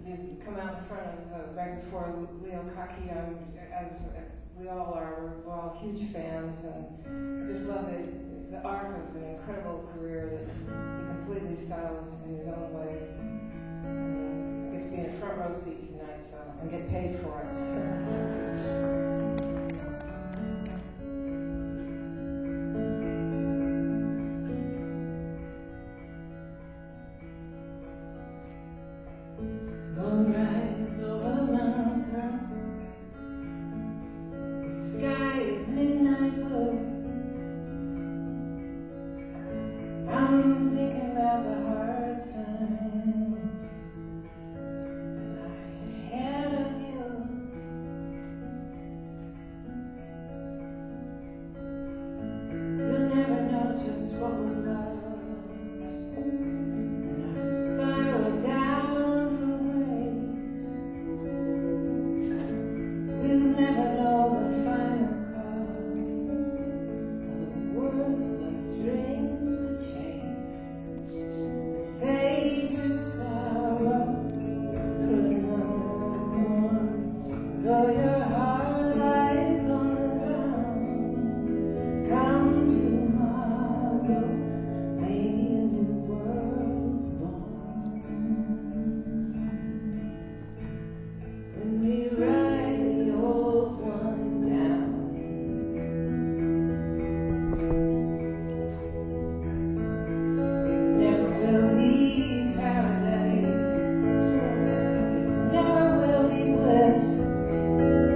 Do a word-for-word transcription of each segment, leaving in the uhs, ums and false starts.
to come out in front of, uh, right before Leo Kaki. I'm, as uh, we all are, we're, we're all huge fans, and I just love the, the arc of an incredible career that he completely styled in his own way. And, uh, I get to be in a front row seat tonight, so and get paid for it. Moonrise over the mountain, the sky is midnight blue. I'm thinking about the hard times that I had of you. You'll never know just what was lost, and I spiral down. We'll never know the final cost of the worthless dreams we chased. But save your sorrow for another one. Though your heart lies on the ground, come tomorrow, maybe a new world's born. When we ride the old one down, it never will be paradise, it never will be bliss.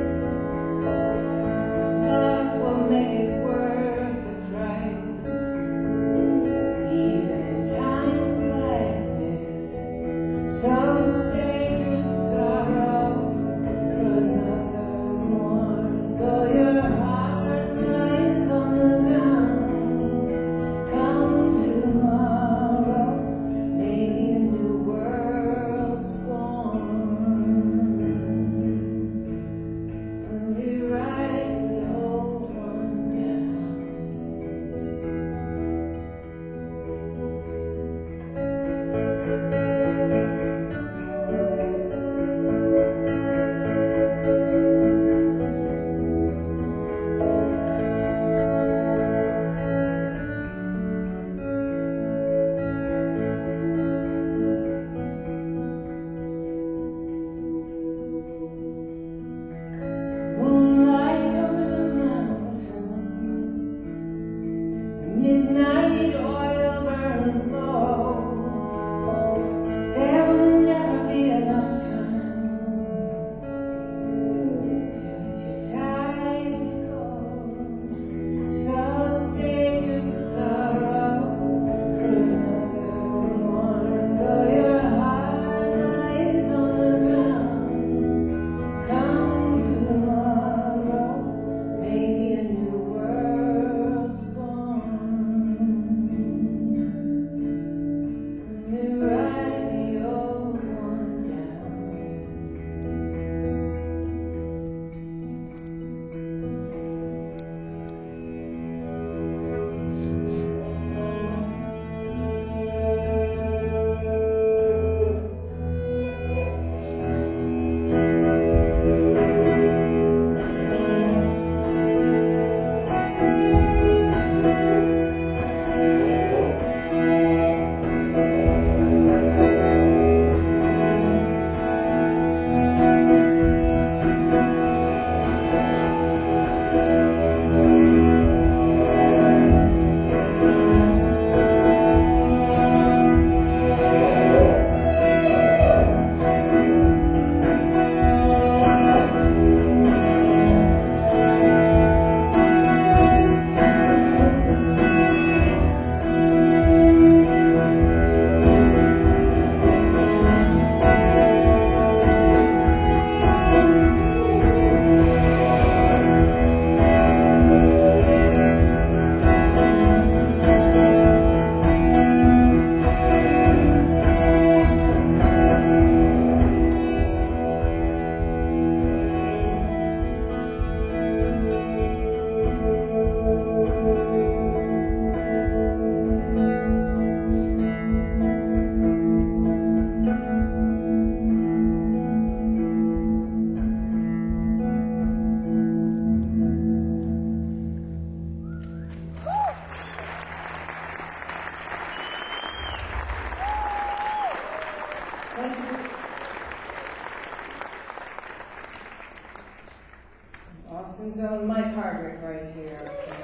Austin's own Mike Hardwick right here.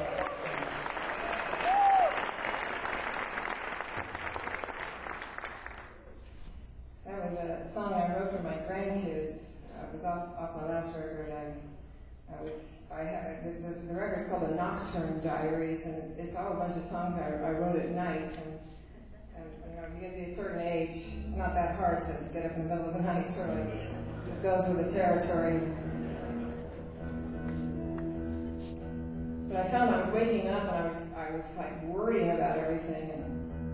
That was a song I wrote for my grandkids. It was off, off my last record. I, I was, I had, the, the, the record's called the Nocturne Diaries, and it's, it's all a bunch of songs I, I wrote at night. And, and you know, you get to be a certain age, it's not that hard to get up in the middle of the night, certainly. It goes with the territory. But I found I was waking up and I was, I was like worrying about everything. And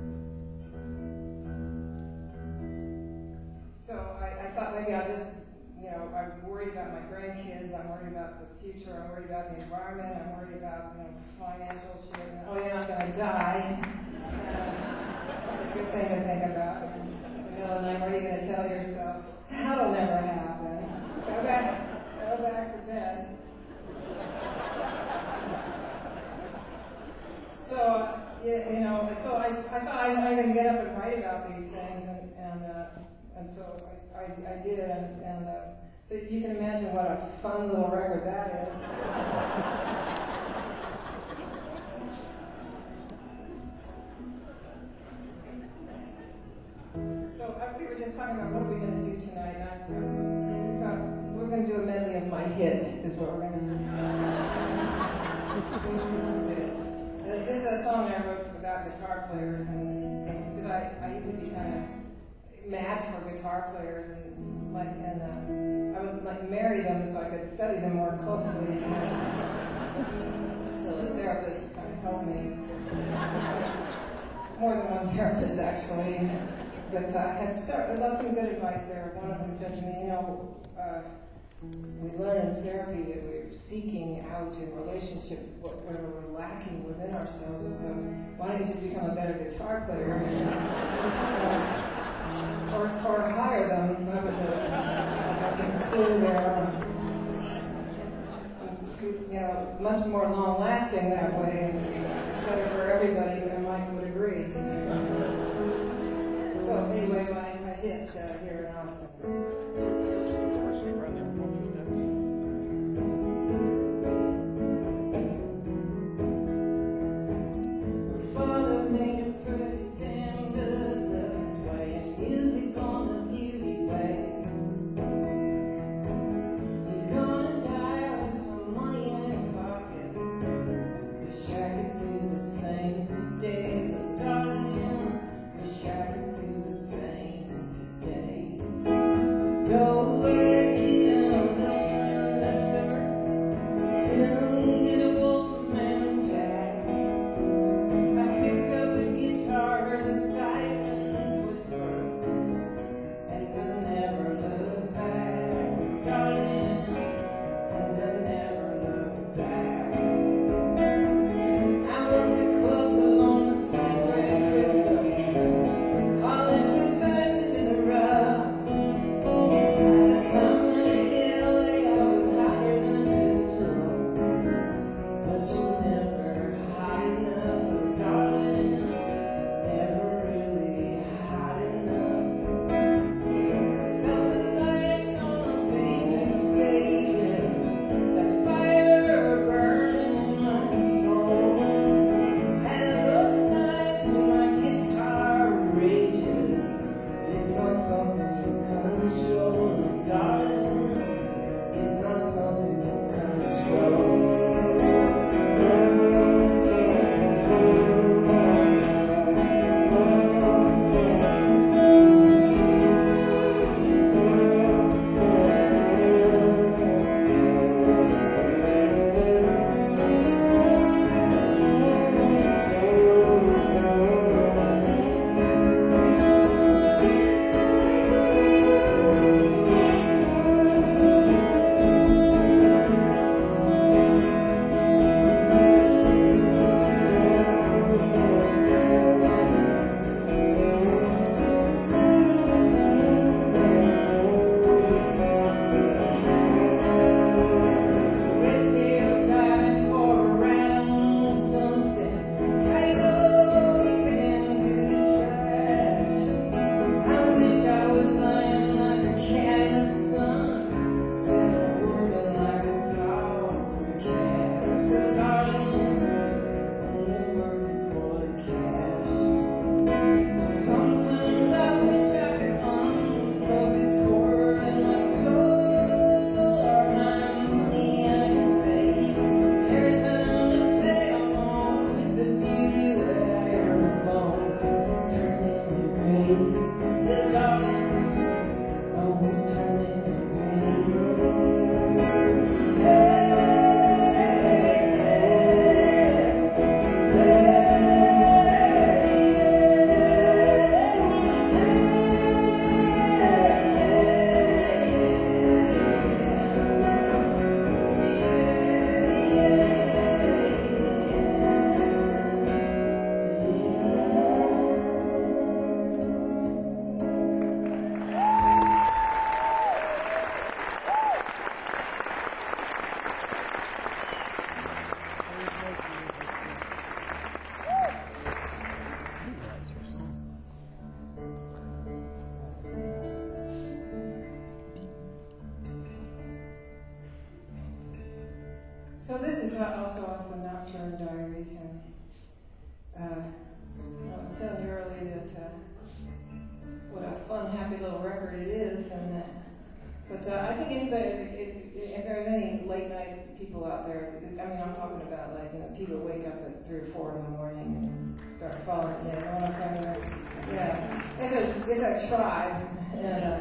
so I, I thought maybe I'll just, you know, I'm worried about my grandkids, I'm worried about the future, I'm worried about the environment, I'm worried about, you know, financial shit. And, oh, you're not going to die. Uh, that's a good thing to think about. In the middle of the night, what are you going to tell yourself? That'll never happen. Go back, go back to bed. So, you, you know, so I, I thought I, I'm going to get up and write about these things, and and, uh, and so I, I, I did, and, and uh, so you can imagine what a fun little record that is. So uh, we were just talking about what are we going to do tonight, and I, I thought we're going to do a medley of my hit, is what we're going to do. This is it. This is a song I wrote about guitar players, and because I, I used to be kind of mad for guitar players, and like and uh, I would like marry them so I could study them more closely. Until a therapist kind of helped me, more than one therapist actually. But uh, I had I got some good advice there. One of them said to me, you know. Uh, We learn in therapy that we're seeking out in relationship whatever we're lacking within ourselves. So why don't you just become a better guitar player? or, or hire them. That was a, a clue there. You know, much more long-lasting that way, and better for everybody. And Mike would agree. So anyway, my, my hits uh, here in Austin. So this is also off the Nocturne Diaries, and uh, I was telling you earlier that uh, what a fun, happy little record it is, and uh, but uh, I think anybody, if, if there's any late night people out there, I mean, I'm talking about like you know people wake up at three or four in the morning and start falling. Yeah, you know what I'm talking about? Yeah, it's a it's a tribe, and. Uh,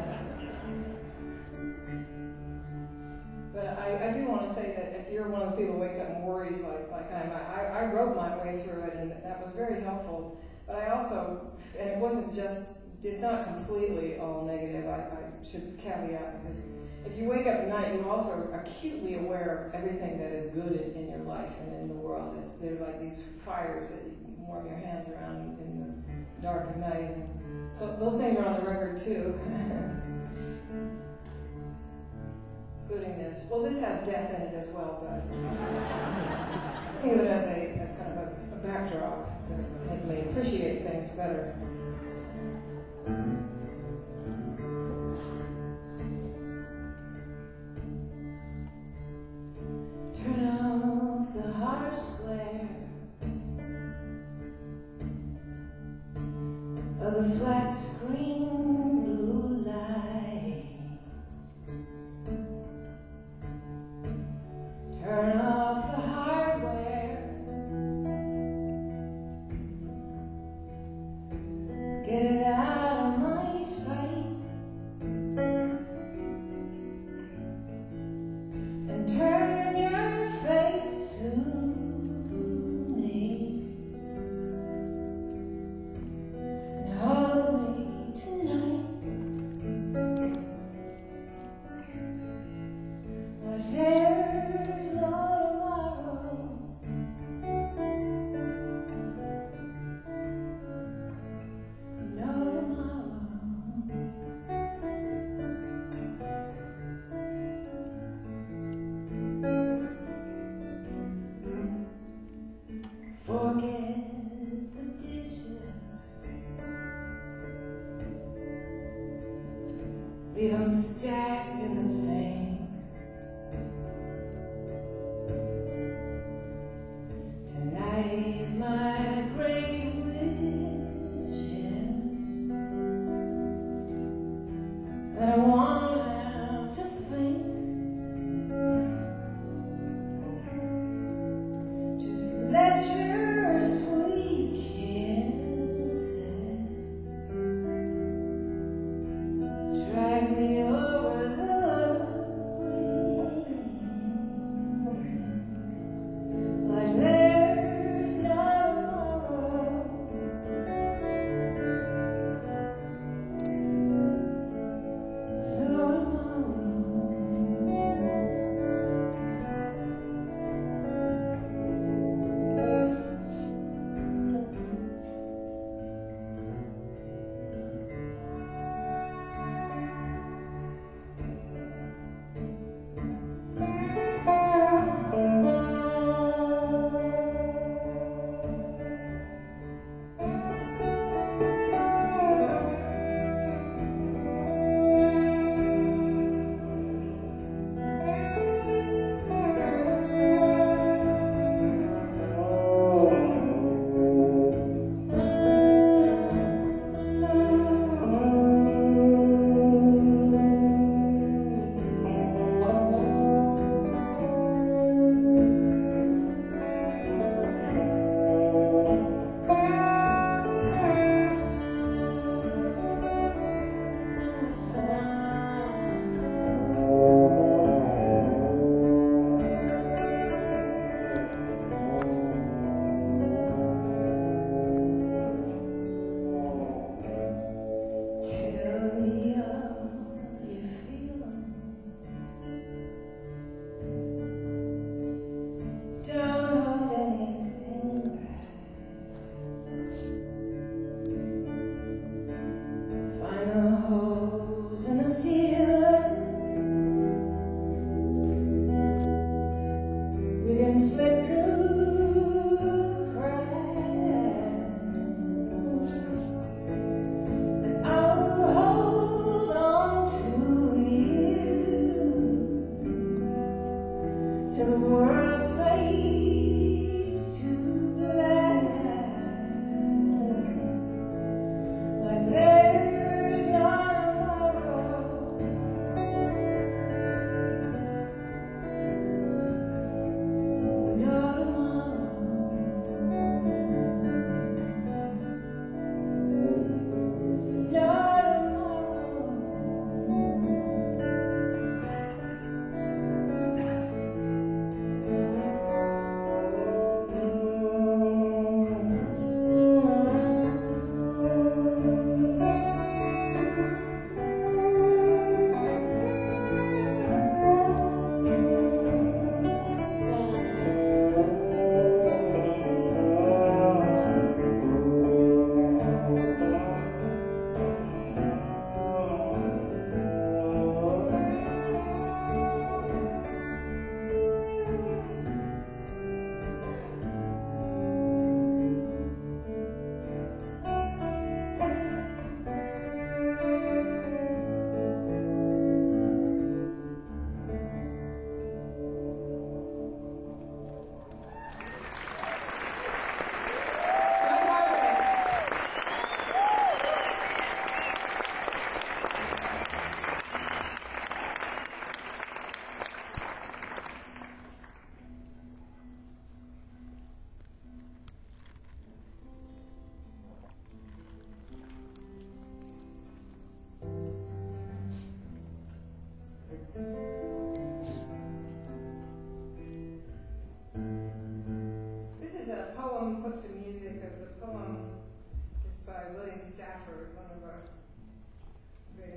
But I, I do want to say that if you're one of the people who wakes up and worries like, like I am, I, I wrote my way through it, and that was very helpful. But I also, and it wasn't just, it's not completely all negative, I, I should caveat, because if you wake up at night, you also are acutely aware of everything that is good in, in your life and in the world. It's, they're like these fires that you can warm your hands around in the dark of night. And so those things are on the record too. Including this. Well, this has death in it as well, but I think of it as a, a kind of a, a backdrop to make me appreciate things better. Turn off the harsh glare of the flat screen blue light. Turn off the hardware. Get it out of my sight. And turn your face to me. And hold me tonight. But there's no tomorrow. No tomorrow. Forget the dishes. Leave them stacked in the sink. Tonight my great wish is that I won't have to think. Just let your sweet kisses drag me over the brink. Like there's no tomorrow. No tomorrow. Tell me how you feel. Don't hold anything back. Find the holes in the ceiling. We can slip through cracks. But I'll hold on to you till the world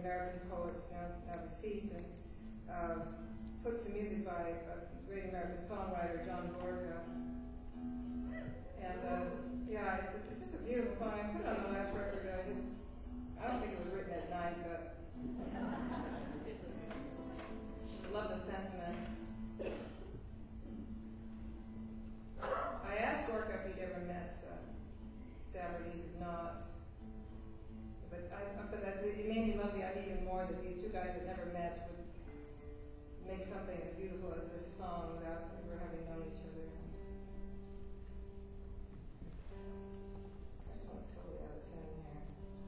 American poets now, now deceased, and uh, put to music by a great American songwriter, John Gorka. And uh, yeah, it's, a, it's just a beautiful song. I put it on the last record. I just, I don't think it was written at night, but I love the sentiment. I asked Gorka if he'd ever met uh, Stafford. He did not. But, I, but that, it made me love the idea even more that these two guys that never met would make something as beautiful as this song without ever having known each other. I just went totally out of tune here.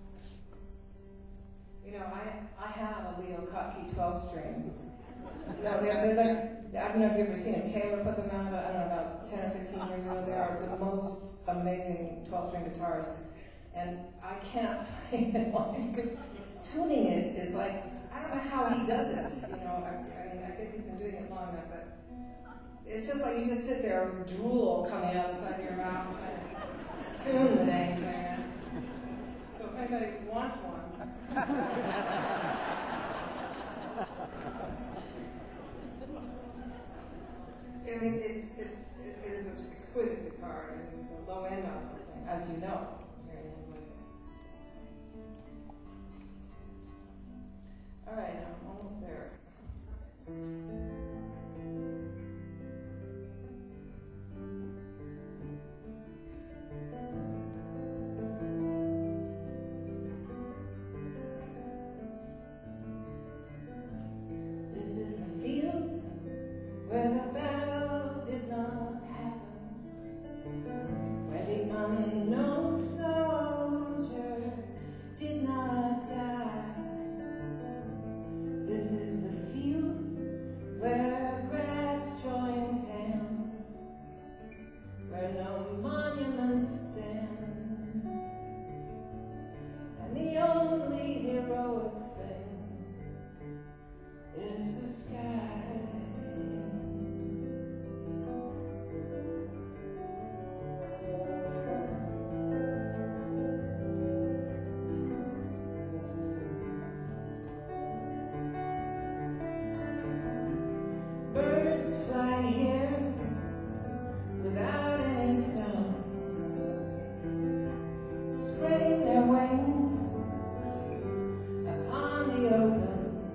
You know, I I have a Leo Kottke twelve string. No, they're, they're like, I don't know if you've ever seen it. Taylor put them out, I don't know, about ten or fifteen years ago. They are the most amazing twelve string guitars. And I can't play it live because tuning it is like, I don't know how he does it. You know, I, I mean, I guess he's been doing it long enough, but it's just like you just sit there with drool coming out the side of your mouth trying to tune the dang thing. So if anybody wants one, I mean, it's, it's, it, it is an exquisite guitar, and the low end on this thing, as you know. All right, I'm almost there. This is the field where the battle did not happen, where the unknown soldier did not die. This is the field where grass joins hands, where no monument stands, and the only heroic thing is the sky. Birds fly here without any sound, spreading their wings upon the open.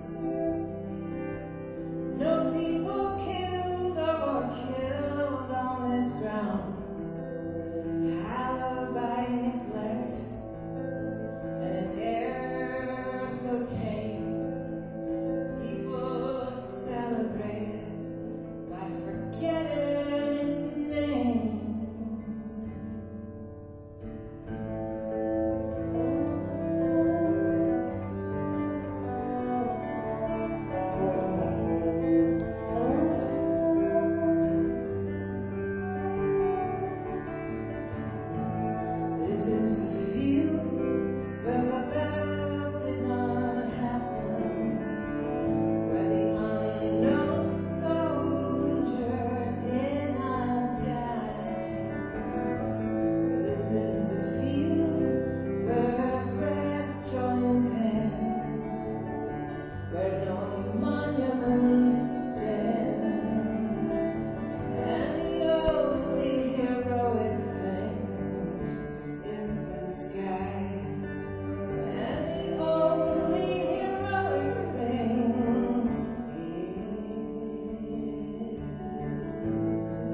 No people killed or killed on this ground, hallowed by neglect and an air so tame. People celebrate by forgetting its name. This is the field where the battle did not happen, where the unknown soldier did not die. This is the field where grass joins hands, where no monument stands, and the only heroic thing is the sky. And the only heroic thing is the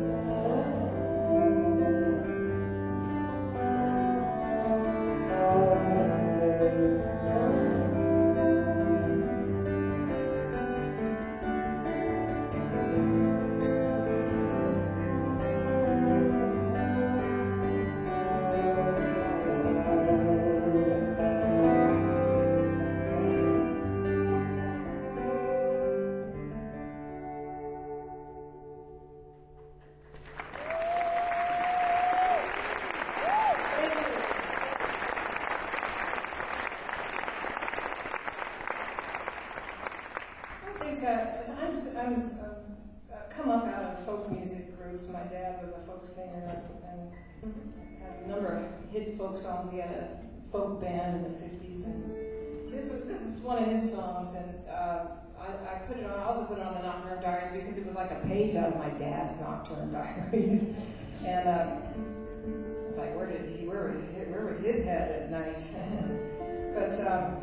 I think uh, I'm, I'm uh, come up out of folk music groups. My dad was a folk singer and had a number of hit folk songs. He had a folk band in the fifties, and this was this is one of his songs, and uh, I, I put it on. I also put it on the Nocturne Diaries because it was like a page out of my dad's Nocturne Diaries, and uh, it's like, where did he? Where where was his head at night? But um,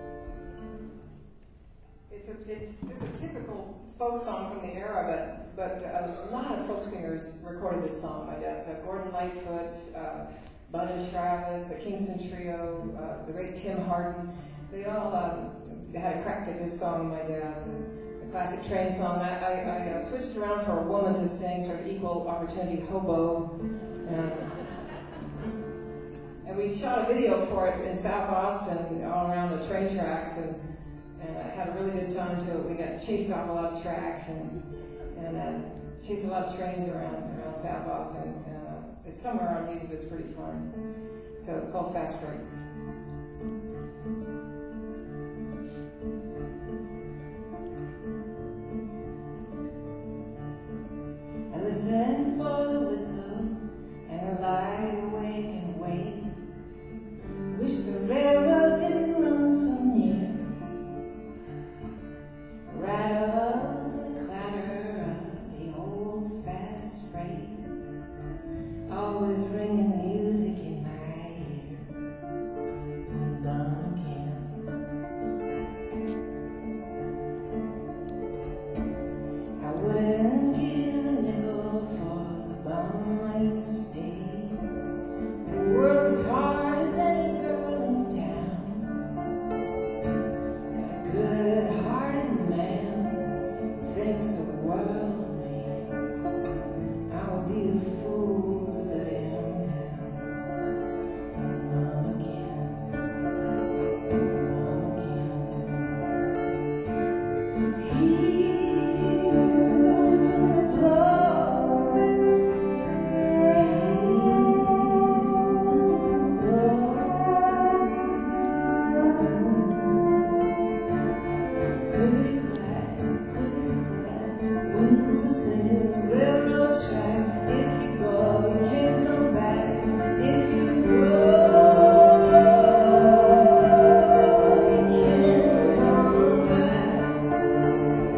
it's a it's just a typical folk song from the era, but but a lot of folk singers recorded this song. My dad's uh, Gordon Lightfoot, uh, Bud and Travis, the Kingston Trio, uh, the great Tim Hardin. They all um, had a crack at this song. My dad's a, a classic train song. I, I, I uh, switched around for a woman to sing, sort of equal opportunity hobo, and, and we shot a video for it in South Austin, all around the train tracks, and. And I had a really good time to it. We got chased off a lot of tracks and and uh, chased a lot of trains around around South Austin. And, uh, it's somewhere on YouTube. It's pretty fun. So it's called Fast Freight. I listen for the whistle and I lie awake and wait. Wish the railroad didn't run so near. Rattle, the clatter of the old fast freight, always ringing music in my ear. I'm gone again. I wouldn't give a nickel for the bum I used to be. I work as hard as any girl in town. Got a good-hearted man thinks the world of me. I would be a fool to let him down. I'm wrong again. Wrong again. Hear the whistle blow. Hear the whistle blow. Pretty flat, pretty flat. Wheels are singing the railroad track. If you go, you can't come back. If you go, you can't come back.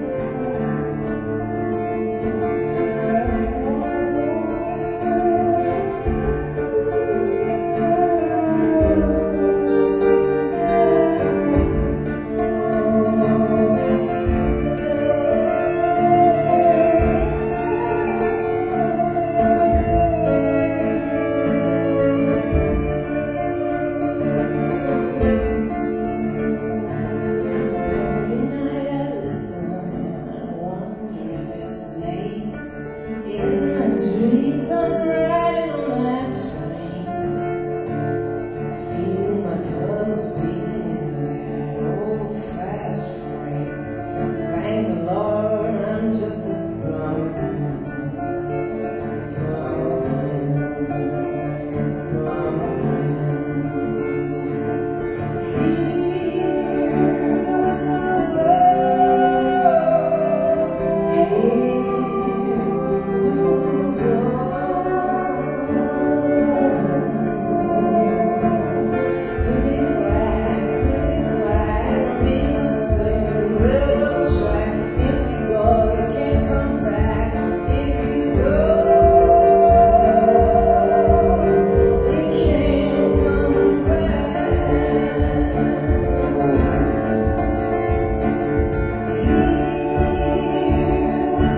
Every night I listen and I wonder if it's late. In my dreams I'm riding on that train. Feel my pulse beating with that old fast freight. Thank the Lord I'm just a bum. Here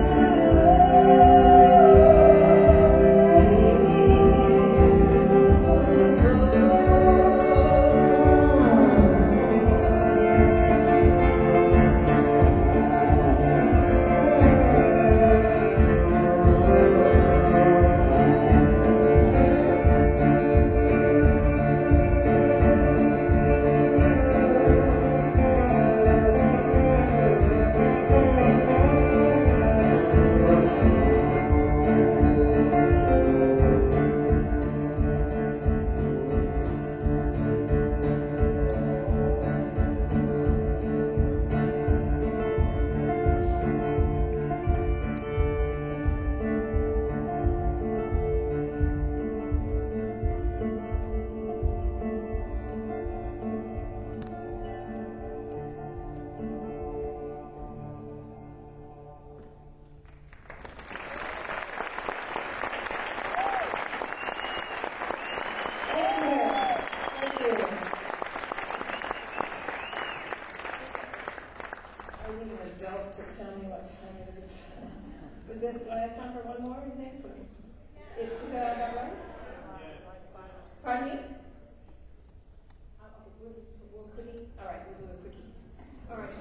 Is it, do I have time for one more, you think? Is is that about right? Pardon me? Oh, okay, we'll, we'll quickie? All right, we'll do a quickie. All right.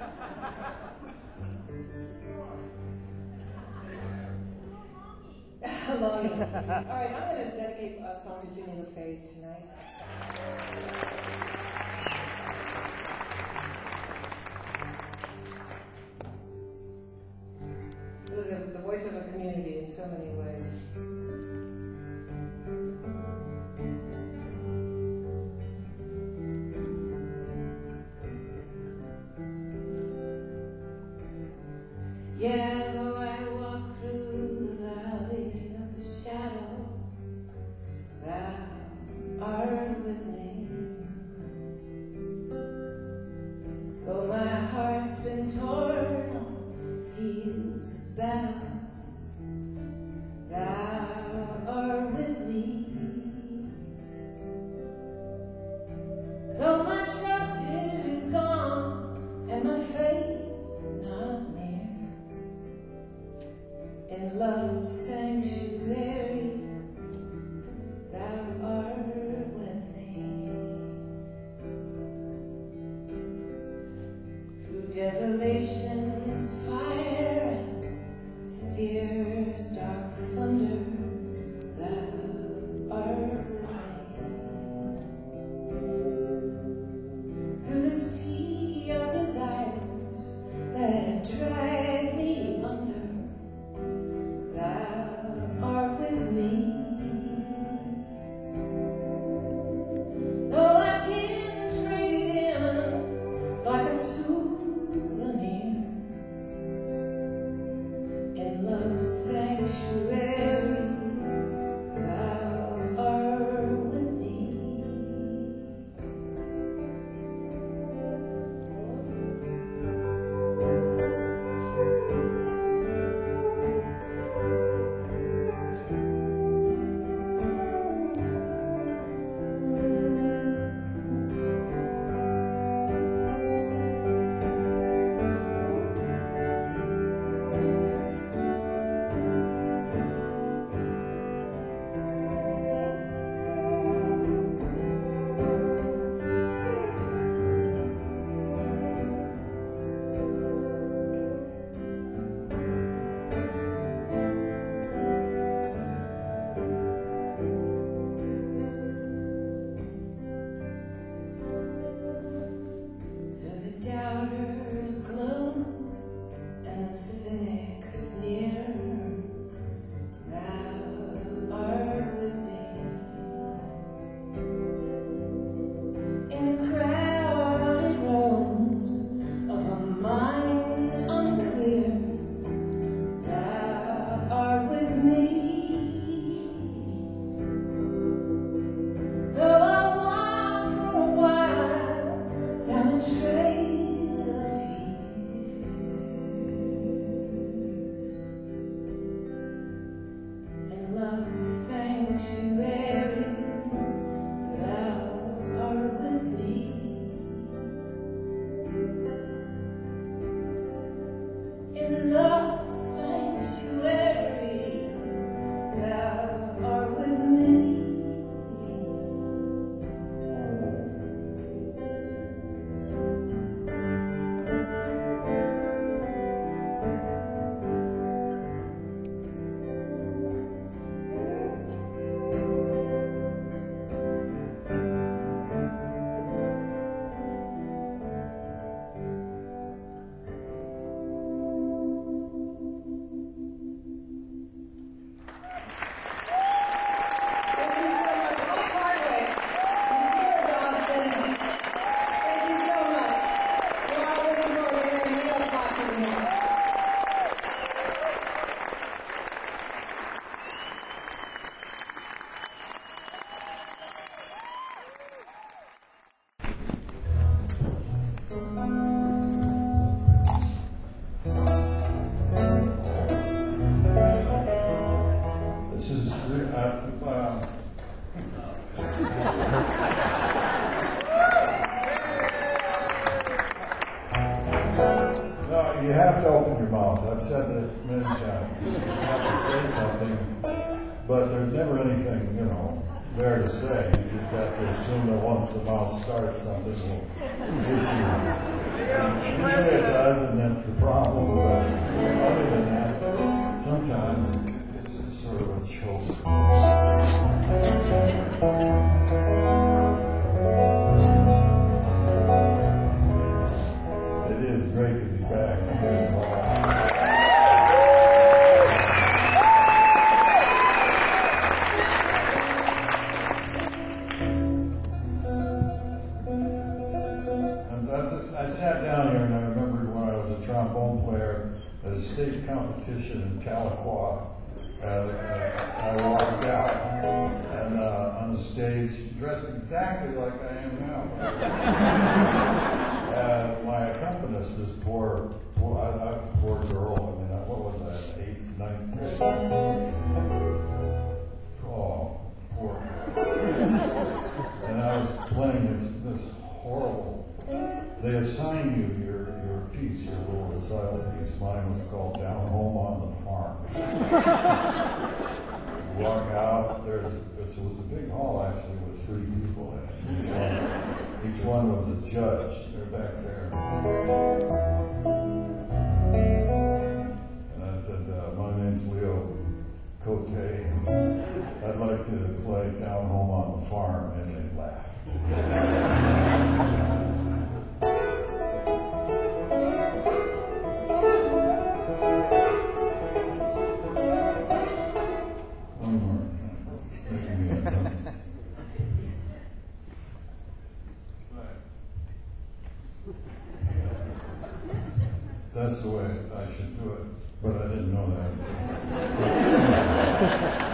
Uh, Longing. All right, I'm going to dedicate a song to Jimmy LaFave tonight. Really the, the voice of a community in so many ways. Yeah, though I walk through the valley of the shadow, thou art with me. Though my heart's been torn on fields of battle, thou art with me. Though my trust is gone and my faith not near, in love's sanctuary, thou art with me. Through desolation's fire, fear's dark thunder, thou art with me. Through the sea of desires that drag me under, thou art with me. Though I've been traded in like a souvenir, in love's said that many times. You have to say something, but there's never anything, you know, there to say. You've got to assume that once the mouth starts, something will issue. Usually it does, and that's the problem. But other than that, sometimes it's, it's sort of a choke. It is great to be back. Here's all. I sat down here and I remembered when I was a trombone player at a state competition in Tahlequah. Uh, I walked out and uh, on the stage dressed exactly like I am now. And my accompanist, this poor, poor, I, I, poor girl, I mean, what was that, eighth, ninth grade? Oh, poor girl. And I was playing this, this horrible. They assign you your, your piece, your little recital piece. Mine was called Down Home on the Farm. You walk out, there's, it was a big hall actually with three people in it. Each one, each one was a judge. They're back there. And I said, uh, my name's Leo Cote. I'd like to play Down Home on the Farm, and they laughed. That's the way I should do it, but I didn't know that.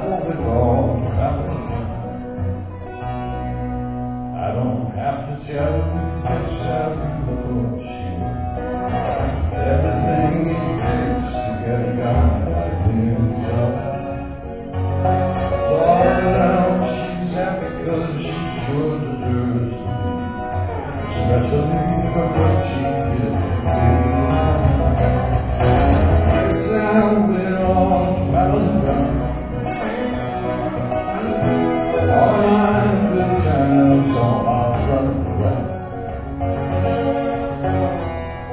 owe it all to Valentine. I don't have to tell you just how beautiful she was. Everything it takes to get a guy like me love. Lord, now she's happy because she sure deserves to be, especially for what she did to me. It's now we're all traveling around. All my good times, all my run around.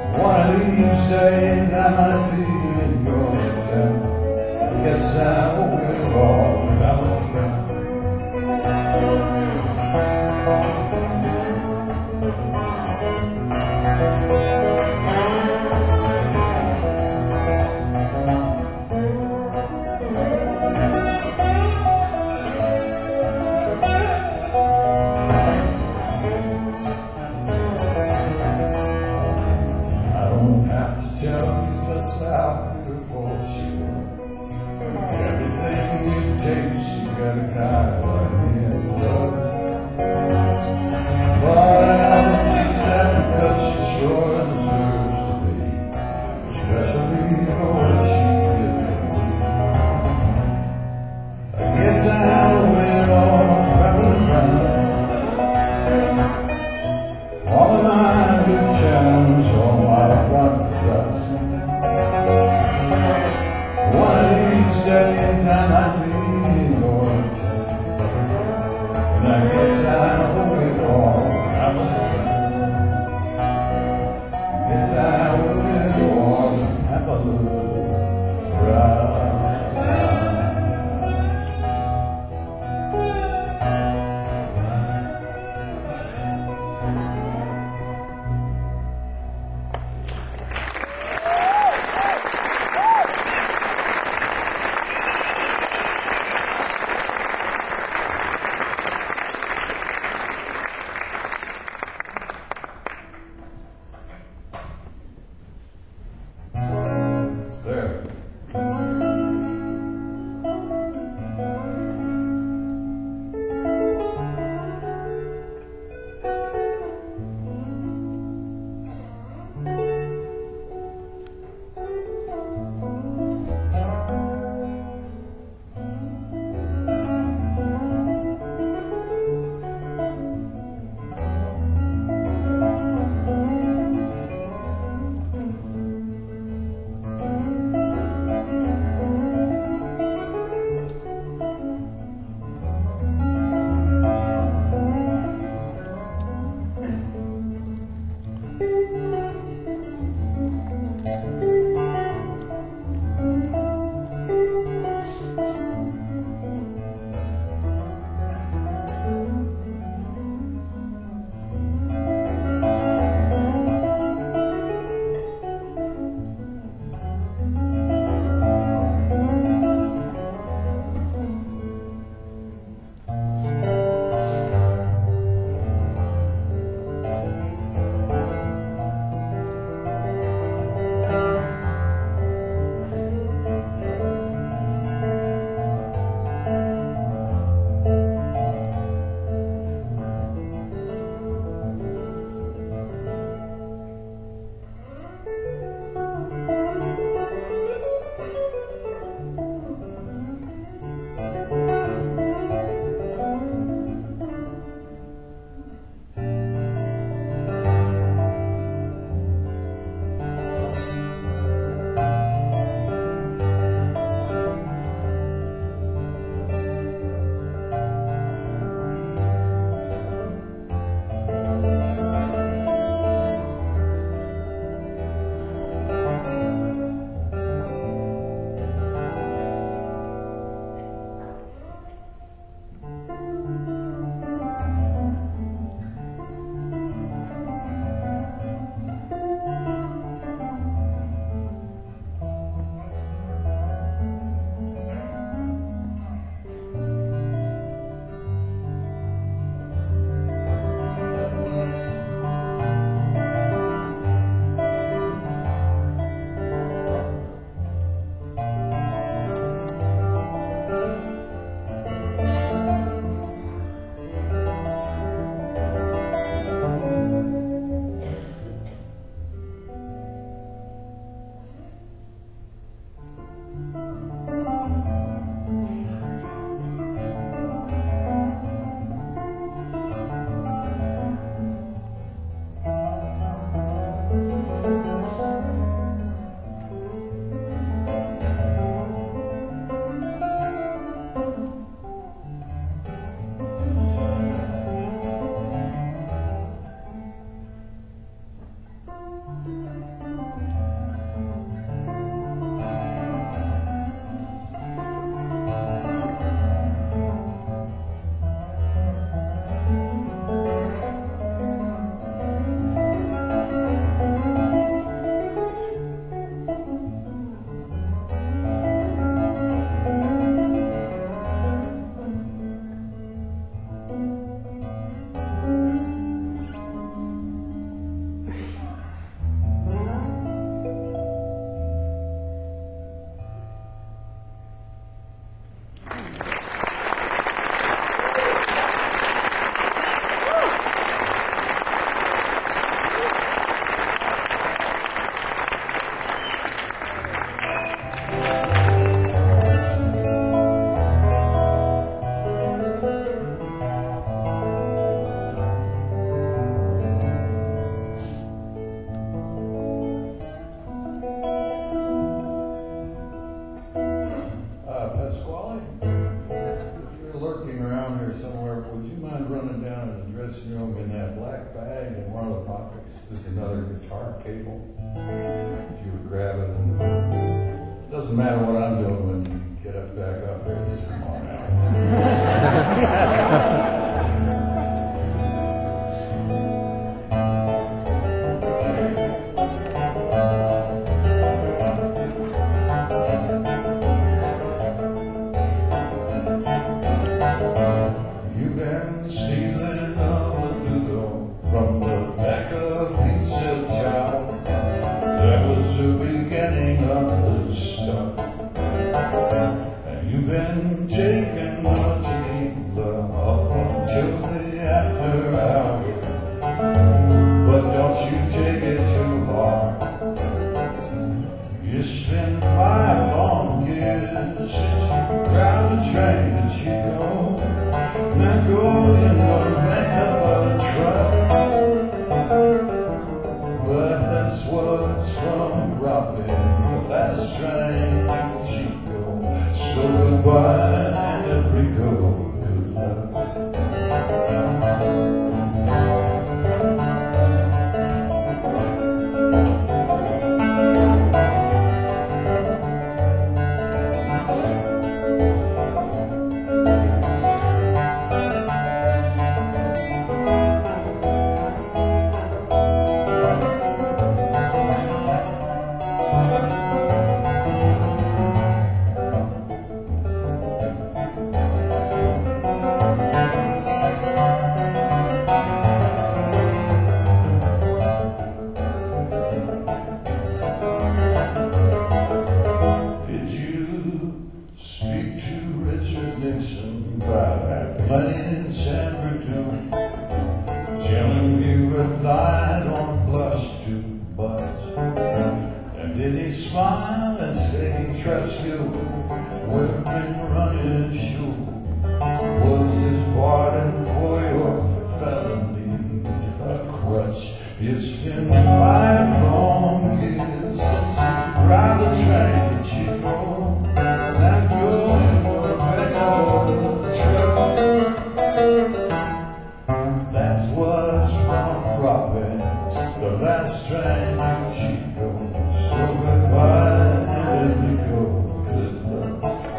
cigarettes, you know, in that black bag in one of the pockets. There's another guitar cable. You would grab it, and it doesn't matter what I'm doing when you get up back up there. Just come on out. You've been stealing a Labudo from the back of Pizza Tower. That was the beginning of the stuff. And you've been taking the tequila up until the after hour. But don't you take it too hard. It's been five long years since you grabbed the train to Chico. Now go in the back of a truck. But that's what's from robbing the last train to Chico. So goodbye and Enrico, good luck. Did you speak to Richard Nixon by that plane in San Bernardino? Tell him you relied on blush to buzz. And did he smile and say he trusts you? Women running shoe. Was his pardon for your felonies a crutch? It's been five long years since you ride the train to Chico. Now go in your back of the truck. That's what's from robbing the last train to Chico. So goodbye and Enrico, good luck.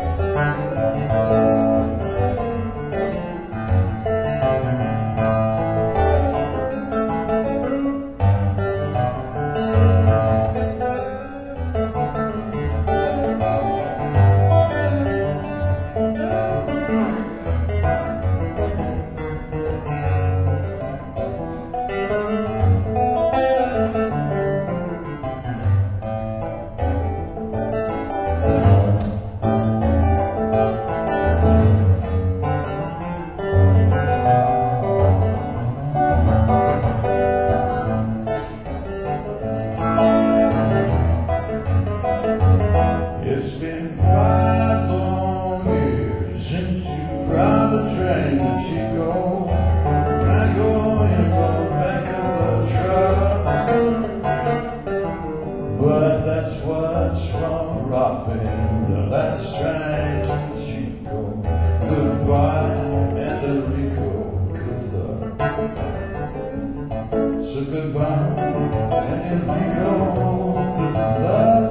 It's been five long years since you ride the train to Chico. Now go in the back of the truck. But that's what's from robbing the last train to Chico. Goodbye and Enrico, good luck. So goodbye and Enrico, good luck.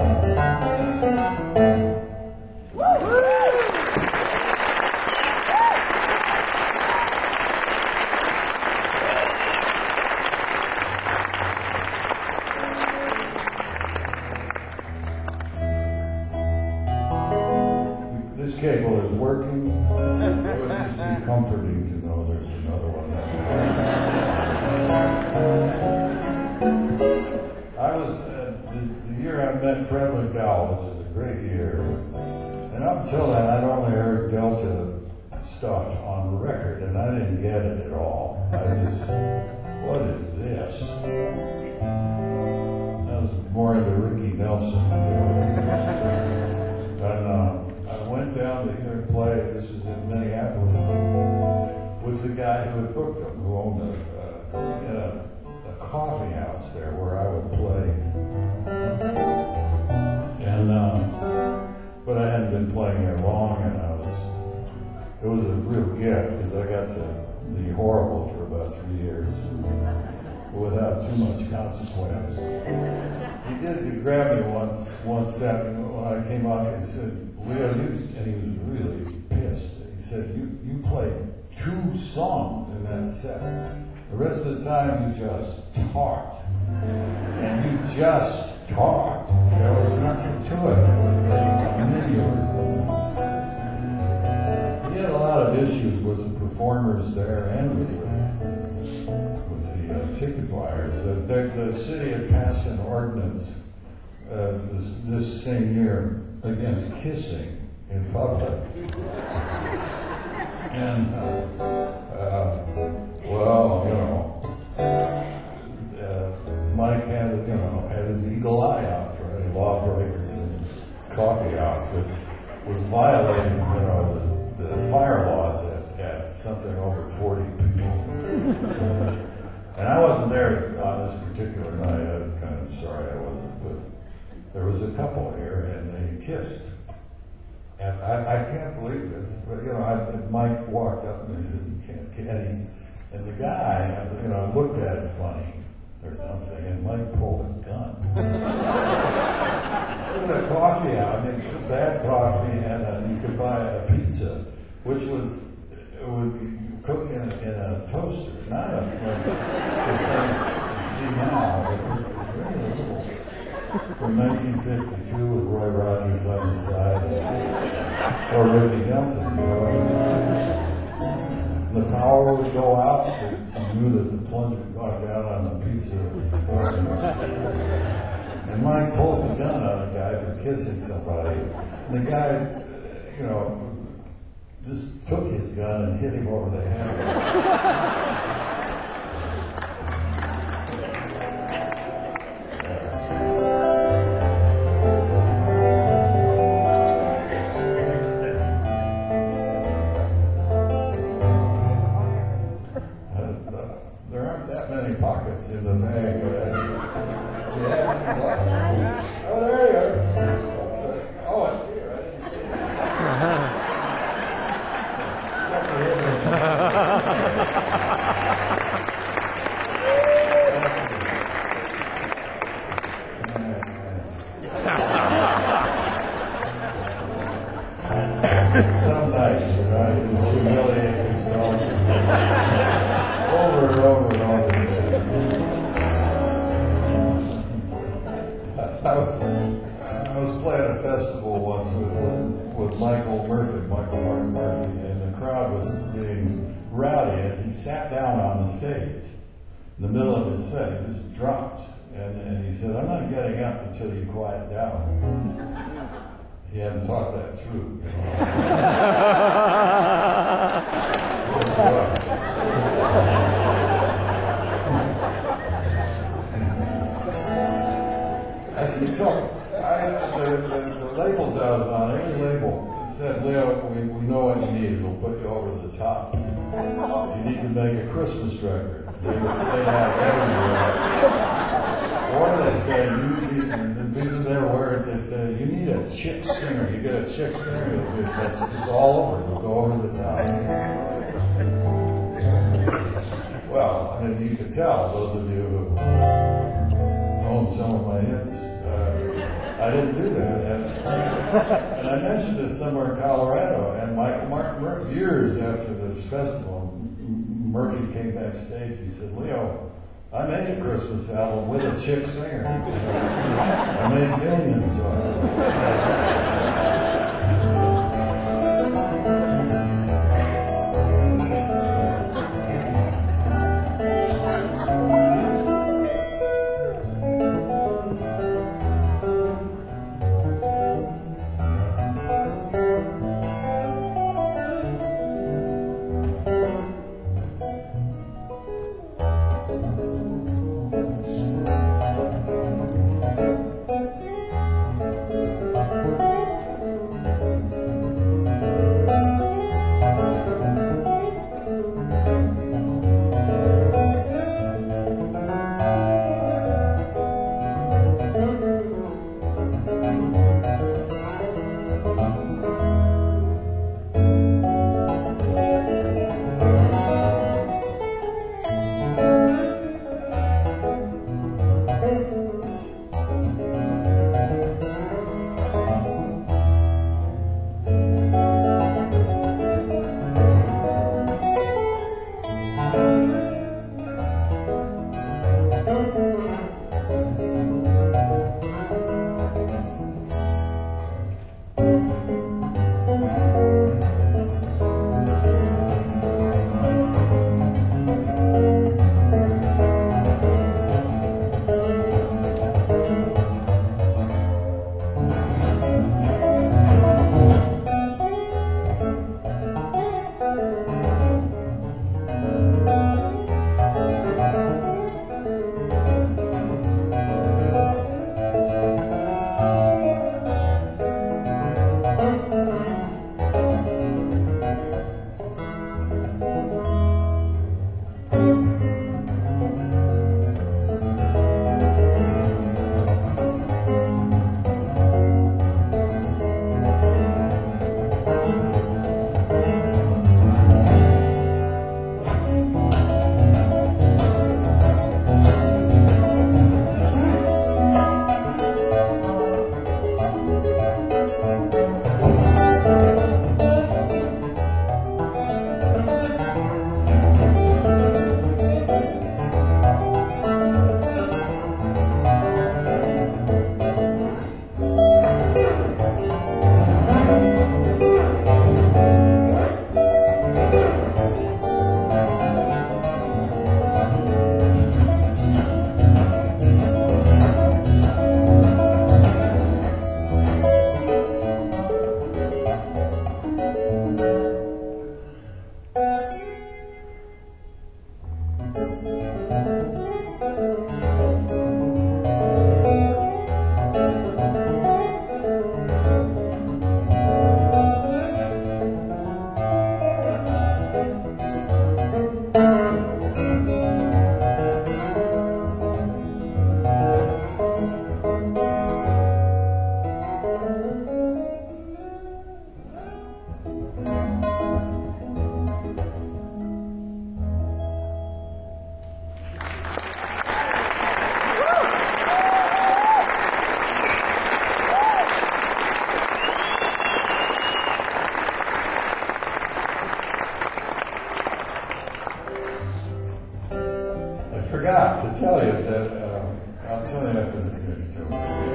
This cable is working. It would just be comforting to know there's another one. I was, uh, the, the year I met Fred McDowell, which is a great year, and up until then I'd only heard Delta stuff on the record, and I didn't get it at all. I just, what is this? I was more into Ricky Nelson. And uh, I went down to hear him play. This is in Minneapolis. Was the guy who had booked him, who owned a, uh, he had a, a coffee house there where I would play. And uh, but I hadn't been playing there long, and I was. It was a real gift because I got to the Horribles for about three without too much consequence. He did grab me once, once after when I came out. He said, "Leo," and he was really pissed. He said, "You you played two songs in that set. The rest of the time you just talked, and you just talked. There was nothing to it. It was like continuous." He had a lot of issues with the performers there and with the, with the uh, ticket buyers. The, the, the city had passed an ordinance uh, this, this same year against kissing in public. And, uh, uh, well, you know, uh, Mike had, you know, had his eagle eye out for any lawbreakers in his coffee house, which was violating, you know, the the fire laws at, at something over forty people. And I wasn't there on this particular night. I'm kind of sorry I wasn't, but there was a couple here and they kissed. And I, I can't believe this, but you know, I, Mike walked up and he said, "You can't, can he?" And the guy, you know, looked at it funny or something, and Mike pulled a gun. It was a coffee house. I mean, bad coffee, and uh, you could buy a pizza, which was it would be cooked in a, in a toaster, not a like the thing you see now. It was really little. From nineteen fifty-two with Roy Rogers on the side, and, or Ricky Nelson, you know. The power would go out, but you knew that the plunger would go down on the pizza. And Mike pulls a gun on a guy for kissing somebody. And the guy, you know, just took his gun and hit him over the head. Pockets in the bag. Yeah. Oh, there you are. Oh, it's here. I didn't see it. Some nights, you know, you just humiliate yourself over and over and over again. I was, I was playing a festival once with, with, with Michael Murphy, Michael Martin Murphy, and the crowd was being rowdy, and he sat down on the stage in the middle of his set. He just dropped, and, and he said, "I'm not getting up until you quiet down." He hadn't thought that through. You know? It was rough. So, I, the, the, the labels I was on, every label said, "Leo, we, we know what you need. It'll put you over the top. You need to make a Christmas record." They would say that everywhere. Or they say, you need, and these are their words, they say, "You need a chick singer. You get a chick singer, it'll be, that's, it's all over. It'll go over the top." Well, I mean, you could tell, those of you who own some of my hits, I didn't do that. And, and I mentioned this somewhere in Colorado, and Michael Martin Murphy, years after this festival, Murphy came backstage. He said, "Leo, I made a Christmas album with a chick singer. I made millions on it." forgot to tell you that, uh, I'll tell you after this next joke.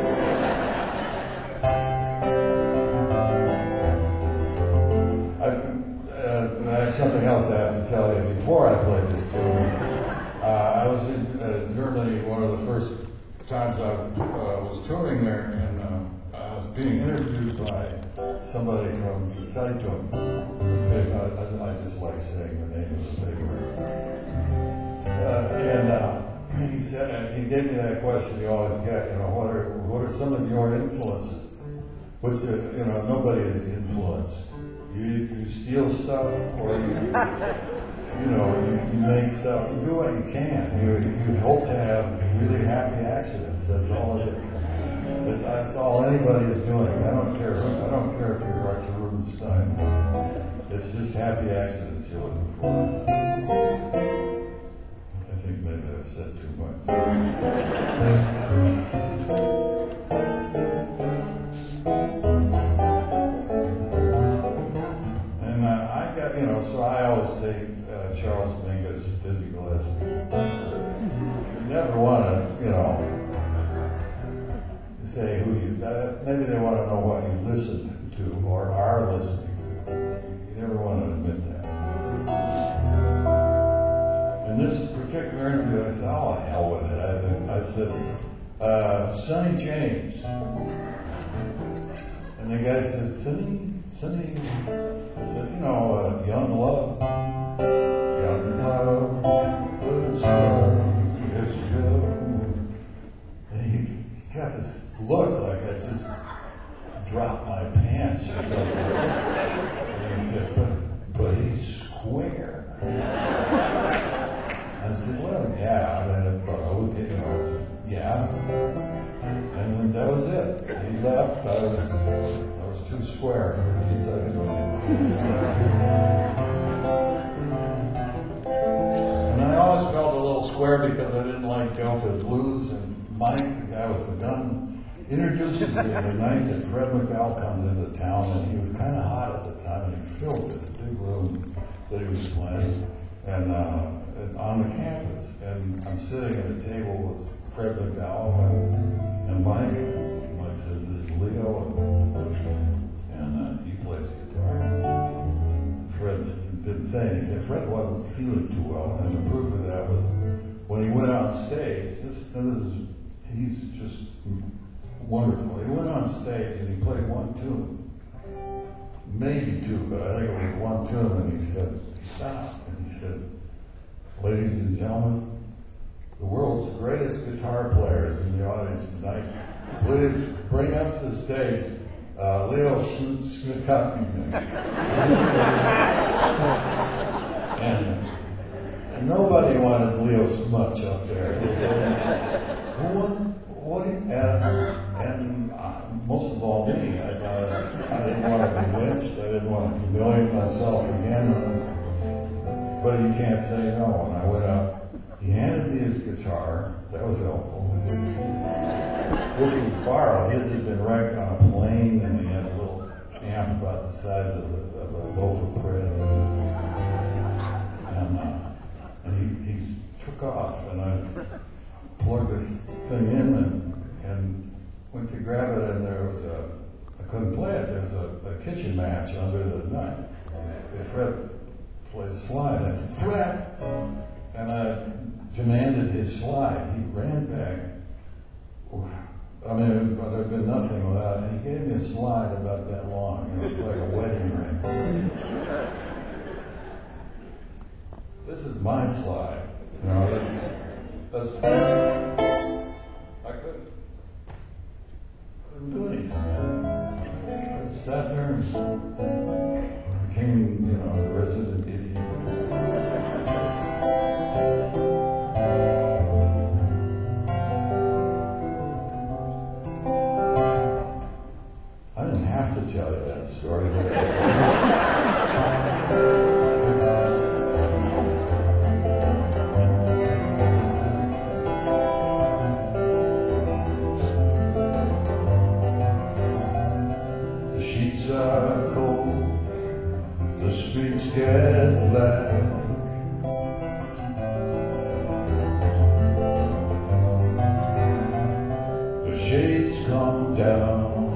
I, uh, I have something else I have to tell you before I play this tune. Uh, I was in uh, Germany one of the first times I uh, was touring there, and uh, I was being interviewed by somebody from Zeitung. I, I, I just like saying the name of the paper. Uh, and uh, he said, and he gave me that question you always get, you know, what are what are some of your influences? Which, uh, you know, nobody is influenced. You you steal stuff, or you you know you, you make stuff. You do what you can. You you hope to have really happy accidents. That's all it is. That's, that's all anybody is doing. I don't care. Who, I don't care if you're Archer Rubinstein. It's just happy accidents you're looking for. I think maybe I've said too much. And uh, I got, you know, so I always say uh, Charles Mingus, Dizzy Gillespie. You never want to, you know, say who you, uh, maybe they want to know what you listen to or are listening to. You never want to admit that. In this particular interview, I thought, oh, hell with it. I, I said, uh, Sonny James. And the guy said, Sonny, Sonny, I said, you know, uh, Young Love, Young Love, First Love, Yes, Love. And he got this look like I just dropped my pants or something. And he said, but, but he's square. I said, well, yeah, I mean, but okay, you know, yeah. And then that was it. He left. I was, I was too square for the kids I knew. And I always felt a little square because I didn't like Delta Blues. And Mike, the guy with the gun, introduces me the night that Fred McDowell comes into town, and he was kind of hot at the time, and he filled this big room that he was playing. And uh, on the campus, and I'm sitting at a table with Fred McDowell and, and Mike. Mike says, "This is Leo," and, and uh, he plays guitar. Fred didn't say anything. Fred wasn't feeling too well, and the proof of that was when he went on stage. This, and this is he's just wonderful. He went on stage and he played one tune, maybe two, but I think it was one tune, and he said, he stopped, and he said, "Ladies and gentlemen, the world's greatest guitar players in the audience tonight, please bring up to the stage uh, Leo Schmidt-Kaufman." and, and nobody wanted Leo Smutch up there. What? What? And, and uh, most of all me. I, uh, I didn't want to be lynched. I didn't want to humiliate myself again. But you can't say no. And I went up. He handed me his guitar. That was helpful. Which was borrowed. His had been right on a plane, and he had a little amp about the size of a, of a loaf of bread. And, uh, and he, he took off, and I plugged this thing in and, and went to grab it, and there was a, I couldn't play it. There's a, a kitchen match under the nut. And Fred played slide. I said, "Fred!" And I demanded his slide. He ran back. I mean, but there'd been nothing without it. He gave me a slide about that long. It was like a wedding ring. This is my slide. You know, that's, that's, I couldn't, couldn't do anything. I just sat there and became, you know, the resident idiot. I didn't have to tell you that story. come down,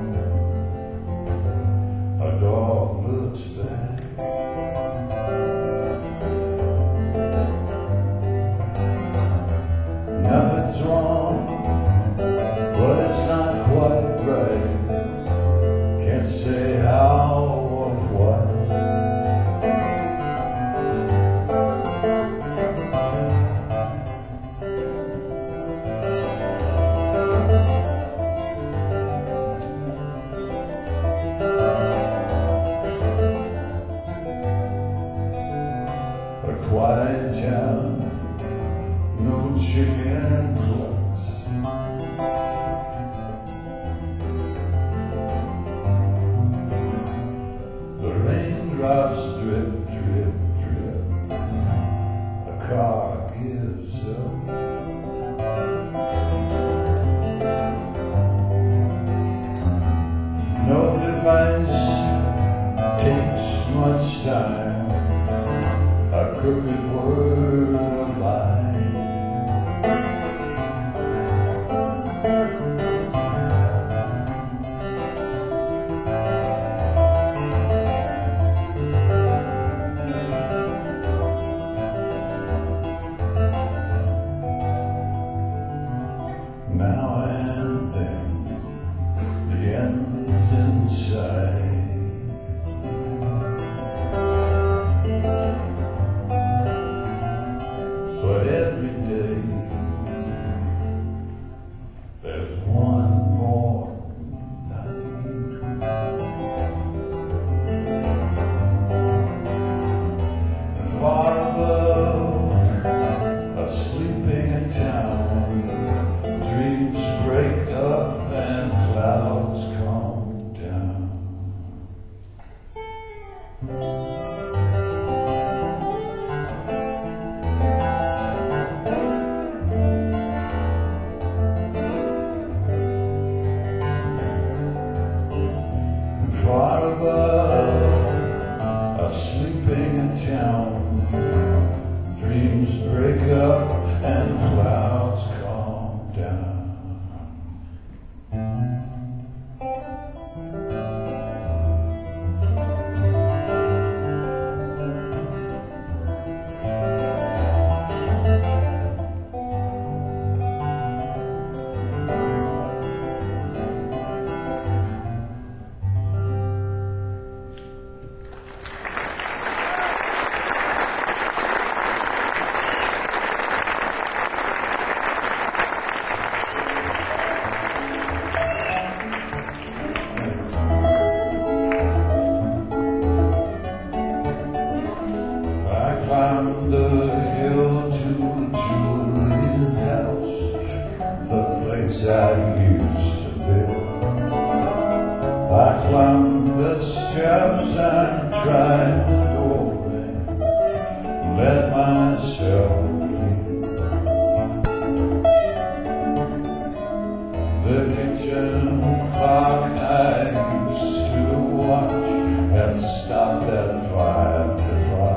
a dog looks back. Nothing's wrong, but it's not quite right. Can't say how or why. A quiet town, no chicken clucks. The raindrops drip, drip, drip. A car gives up. No device takes much time. A crooked word of lie. Now and then, the end's inside. But every day, there's one more night. And far above, asleeping in town, dreams break up and clouds come down. Far above, asleeping in town, dreams break up and clouds come down. Climbed the hill to Julie's house, the place I used to live. I climbed the steps and tried the doorway, let myself in. The kitchen clock I used to watch had stopped at five o'clock.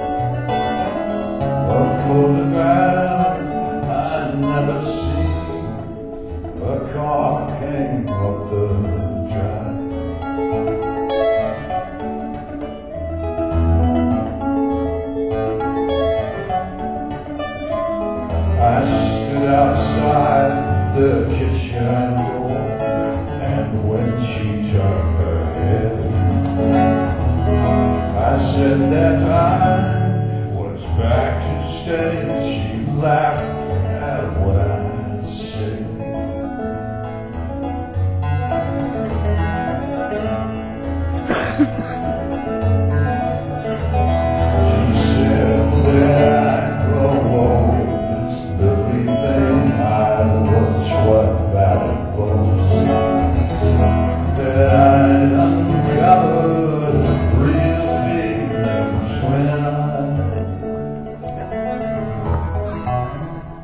A photograph I never seen, a car came up the drive. I stood outside the kitchen door, and when she turned her head, I said that I was back to stay. She laughed at what I said. She said that I grow old, believing I was what valuables, that I'd uncovered real feelings when I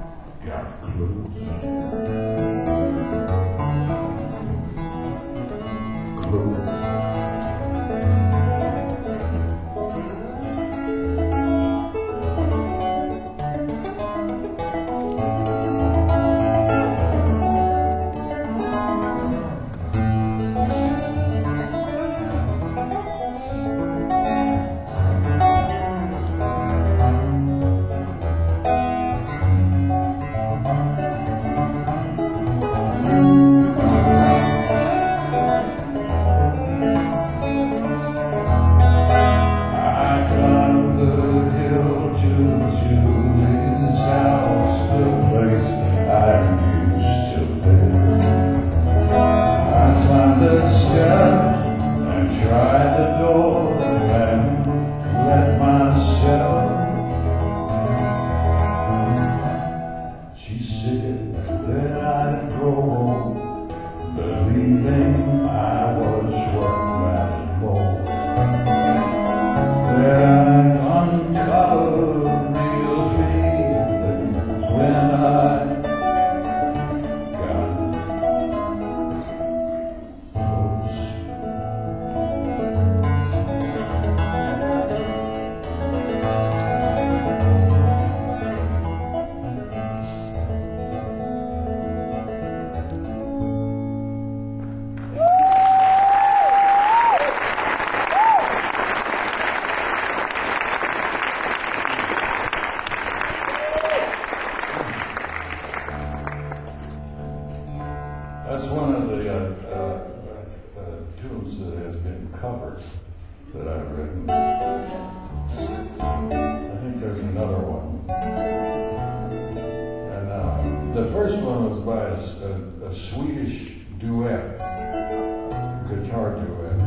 a, a, a Swedish duet, guitar duet.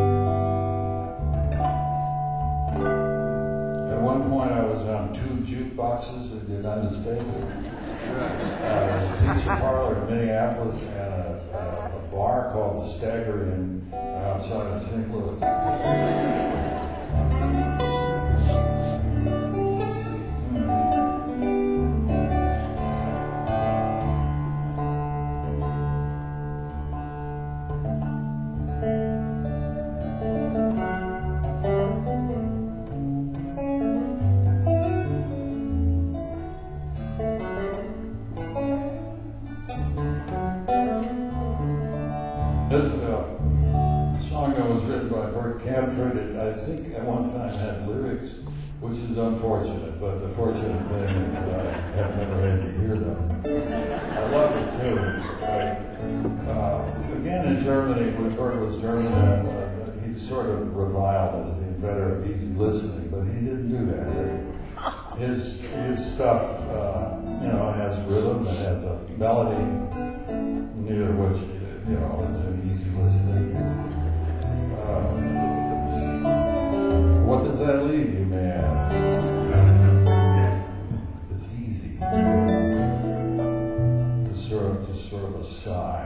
At one point I was on two jukeboxes in the United States. Uh, a pizza parlor in Minneapolis and a, a, a bar called the Stagger Inn outside of Saint Louis. This uh, song that was written by Bert Camford, it, I think at one time had lyrics, which is unfortunate, but the fortunate thing is that I have never had to hear them. I love it too. But, uh, again in Germany, when Bert was German, uh, he sort of reviled as the inventor of easy listening, but he didn't do that. His, his stuff, uh, you know, has rhythm, it has a melody, neither which you know, it's an easy listening. Uh, what does that leave, you may ask? It's easy. It's sort of, just sort of a sigh.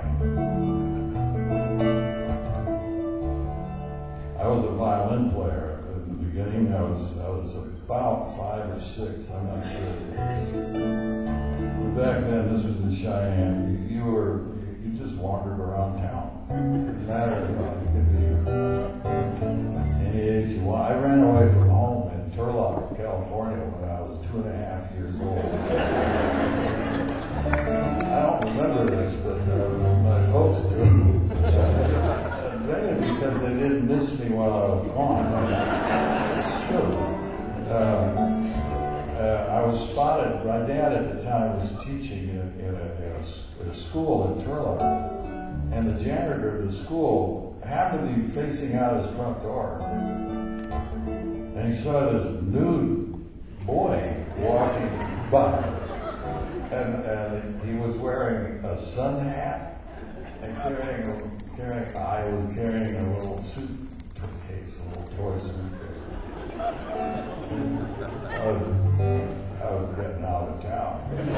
I was a violin player at the beginning. I was, I was about five or six, I'm not sure. But back then, this was in Cheyenne. You, you were You just wandered around town. It didn't matter, you know, you could be any age you want. I ran away from home in Turlock, California when I was two and a half years old. I don't remember this, but uh, my folks do. Mainly because they didn't miss me while I was gone. It's true. Um, Uh, I was spotted, my dad at the time was teaching in, in, a, in, a, in a school in Turlock, and the janitor of the school happened to be facing out his front door. And he saw this nude boy walking by, and, and he was wearing a sun hat, and carrying, a, carrying I was carrying a little suitcase, a little toy suitcase. I was, I was getting out of town.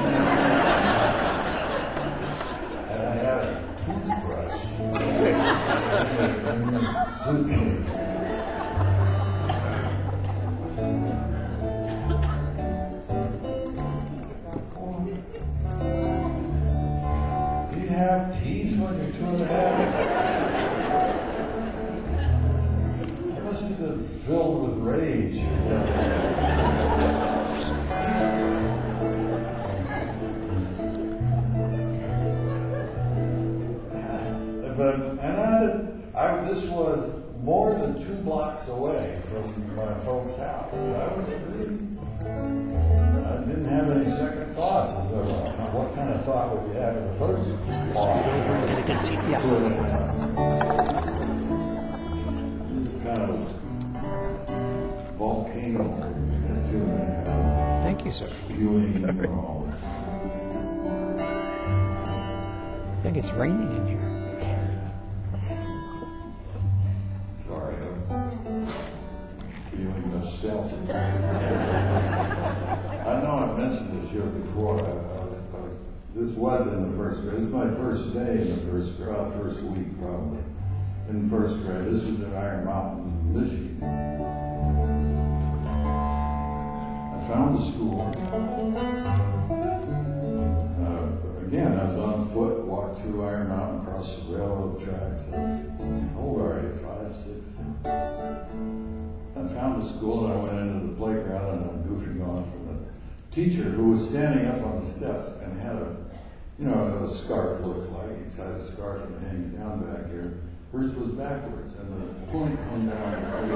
And I had a toothbrush in the suitcase. Do you have teeth when you're two and a half? I must have been filled with rage. But, and I, I, this was more than two blocks away from my folks' house. I was really, I didn't have any second thoughts. As though, uh, what kind of thought would you have in the first block? It's kind of volcano. Thank you, sir. Sorry. Wrong. I think it's raining in here. Sorry, I'm feeling nostalgic. I know I mentioned this here before. I, I, I, this was in the first grade. This was my first day in the first grade, uh, first week probably, in first grade. This was in Iron Mountain, Michigan. I found the school. Uh, again, I was on foot, walked through Iron Mountain, across the railroad tracks. How old are you? Five, six? I found the school and I went into the playground and I'm goofing off from the teacher who was standing up on the steps and had a, you know, what a scarf looks like. He tied a scarf and it hangs down back here. Hers was backwards and the point hung down.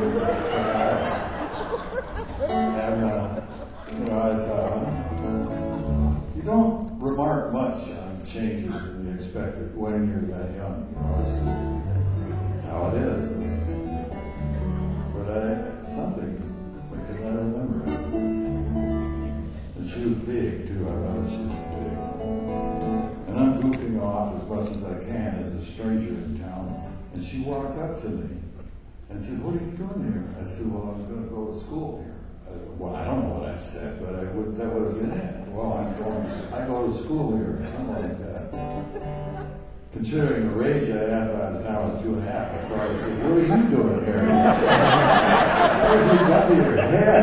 And, uh, you know, I thought, you don't remark much on changes in the expected when you're that young. You know, it's just, it's how it is. It's, but I, something, because I remember it. And she was big too, I thought she was big. And I'm goofing off as much as I can as a stranger in town, and she walked up to me and said, "What are you doing here?" I said, "Well, I'm going to go to school here." I, well, I don't know what I said, but I would, that would have been it. Well, I'm going, I go to school here, or something like that. Considering the rage I had by the time I was two and a half, I probably said, "What are you doing here? What have you got to your head?"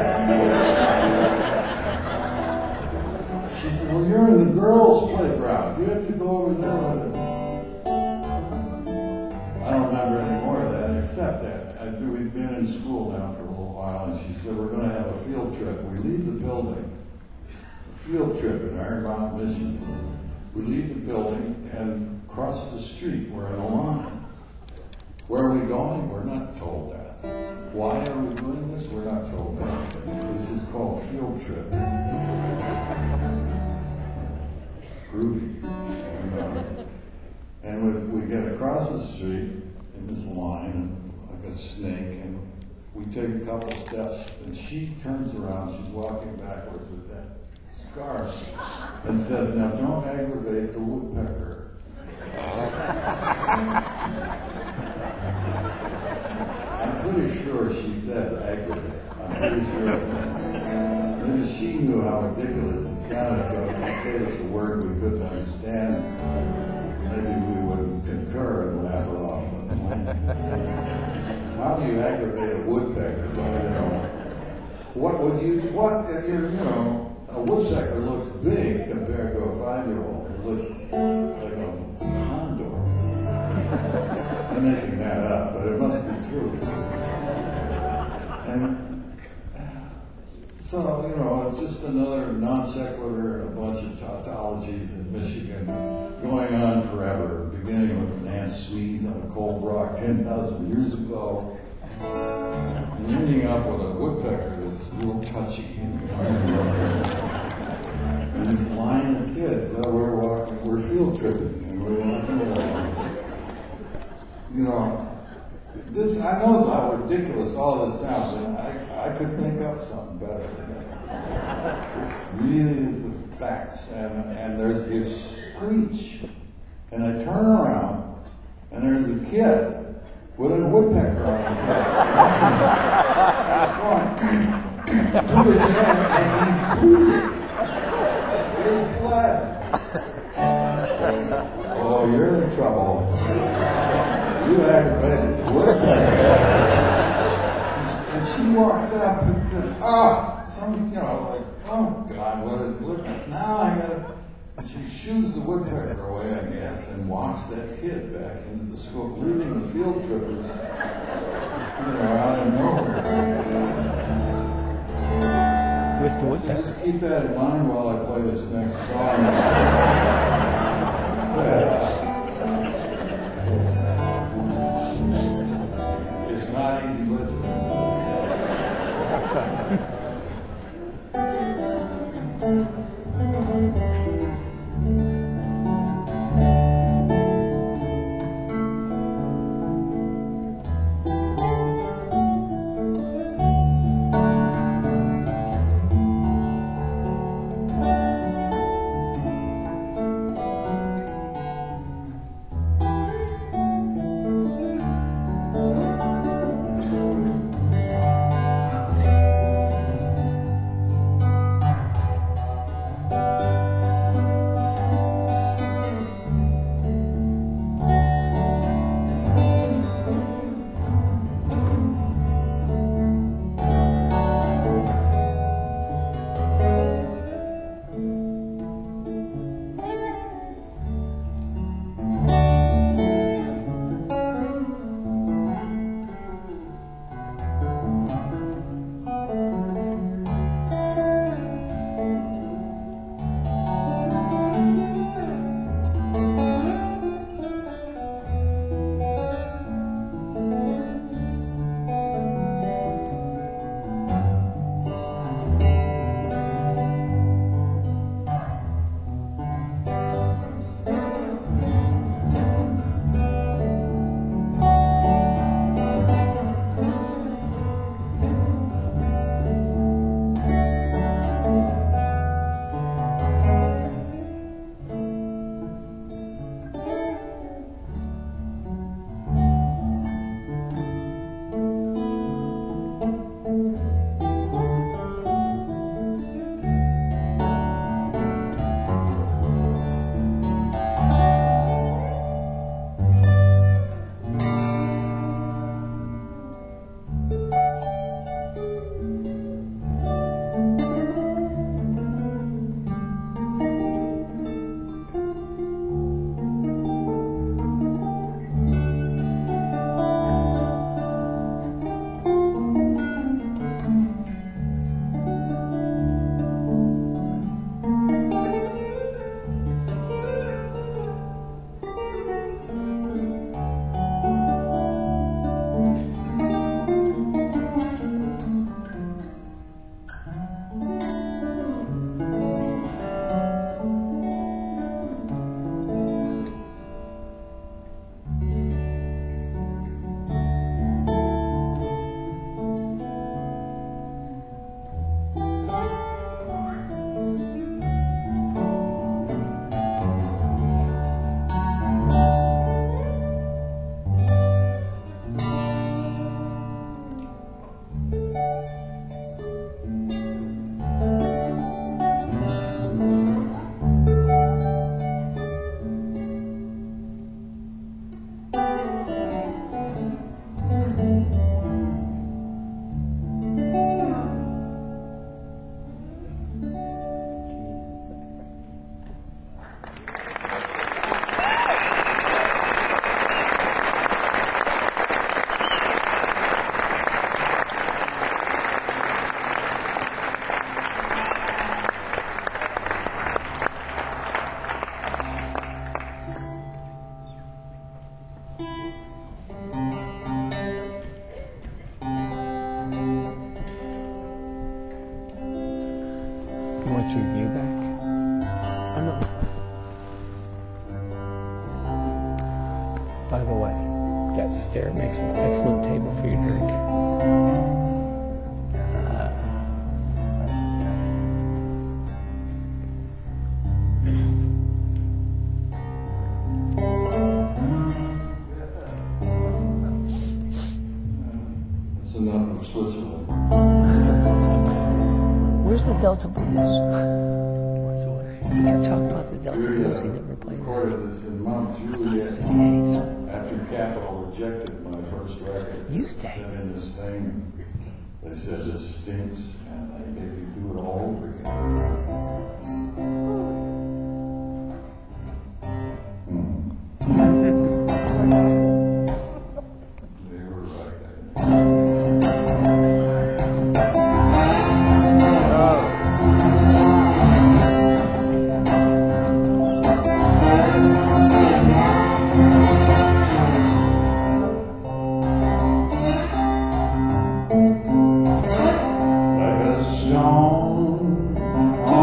She said, "Well, you're in the girls' playground. You have to go over there with it." I don't remember any more of that, except that I, we'd been in school now for a little while, and she said, "We're going to have a field trip. We leave the building, a field trip in Iron Mountain, Michigan. We leave the building and cross the street. We're in a line. Where are we going? We're not told that. Why are we doing this? We're not told that. This is called field trip." Groovy. And, uh, and we, we get across the street in this line, like a snake, and we take a couple steps, and she turns around, she's walking backwards with that scarf, and says, "Now don't aggravate the woodpecker." I'm pretty sure she said aggravate. I'm pretty sure. Maybe she knew how ridiculous it sounded, so if she gave us a word we couldn't understand, maybe we would concur and laugh it off. How do you aggravate a woodpecker? You know, what would you, what, if you you know, a woodpecker looks big compared to a five-year-old. It looks like a condor. I'm making that up, but it must be true. And so, you know, it's just another non sequitur and a bunch of tautologies in Michigan going on forever, beginning with Nance Swedes on a cold rock ten thousand years ago, and ending up with a woodpecker that's real touchy. And this line of kids, oh, we're walking, we're field tripping, and we're walking along. You know, this, I know how ridiculous all this sounds, and I, I could make up something better than that. This really is the facts, and, and there's this screech, and I turn around, and there's a kid with a woodpecker on his head. He's going to his head, and he's bleeding. There's blood. Oh, you're in trouble. You aggravated the woodpecker. And she walked up and said, "Ah, some, you know, like, oh God, what is woodpecker? Now I gotta." And she shoos the woodpecker away, I guess, and walks that kid back into the school, leaving the field trippers, you know, out in nowhere. With the woodpecker. Just keep that in mind while I play this next song. It's not easy listening. By the way, that stair makes an excellent table for your drink. That's enough of Switzerland. Where's the Delta Blues? You kept talking about the Delta Blues. He never played. Recorded this in Mount Juliet Okay, so after Capitol rejected my first record. You stay. Sent in this thing. They said this stinks, and they made me do it all over again. Hmm. They were right. I think. Like a stone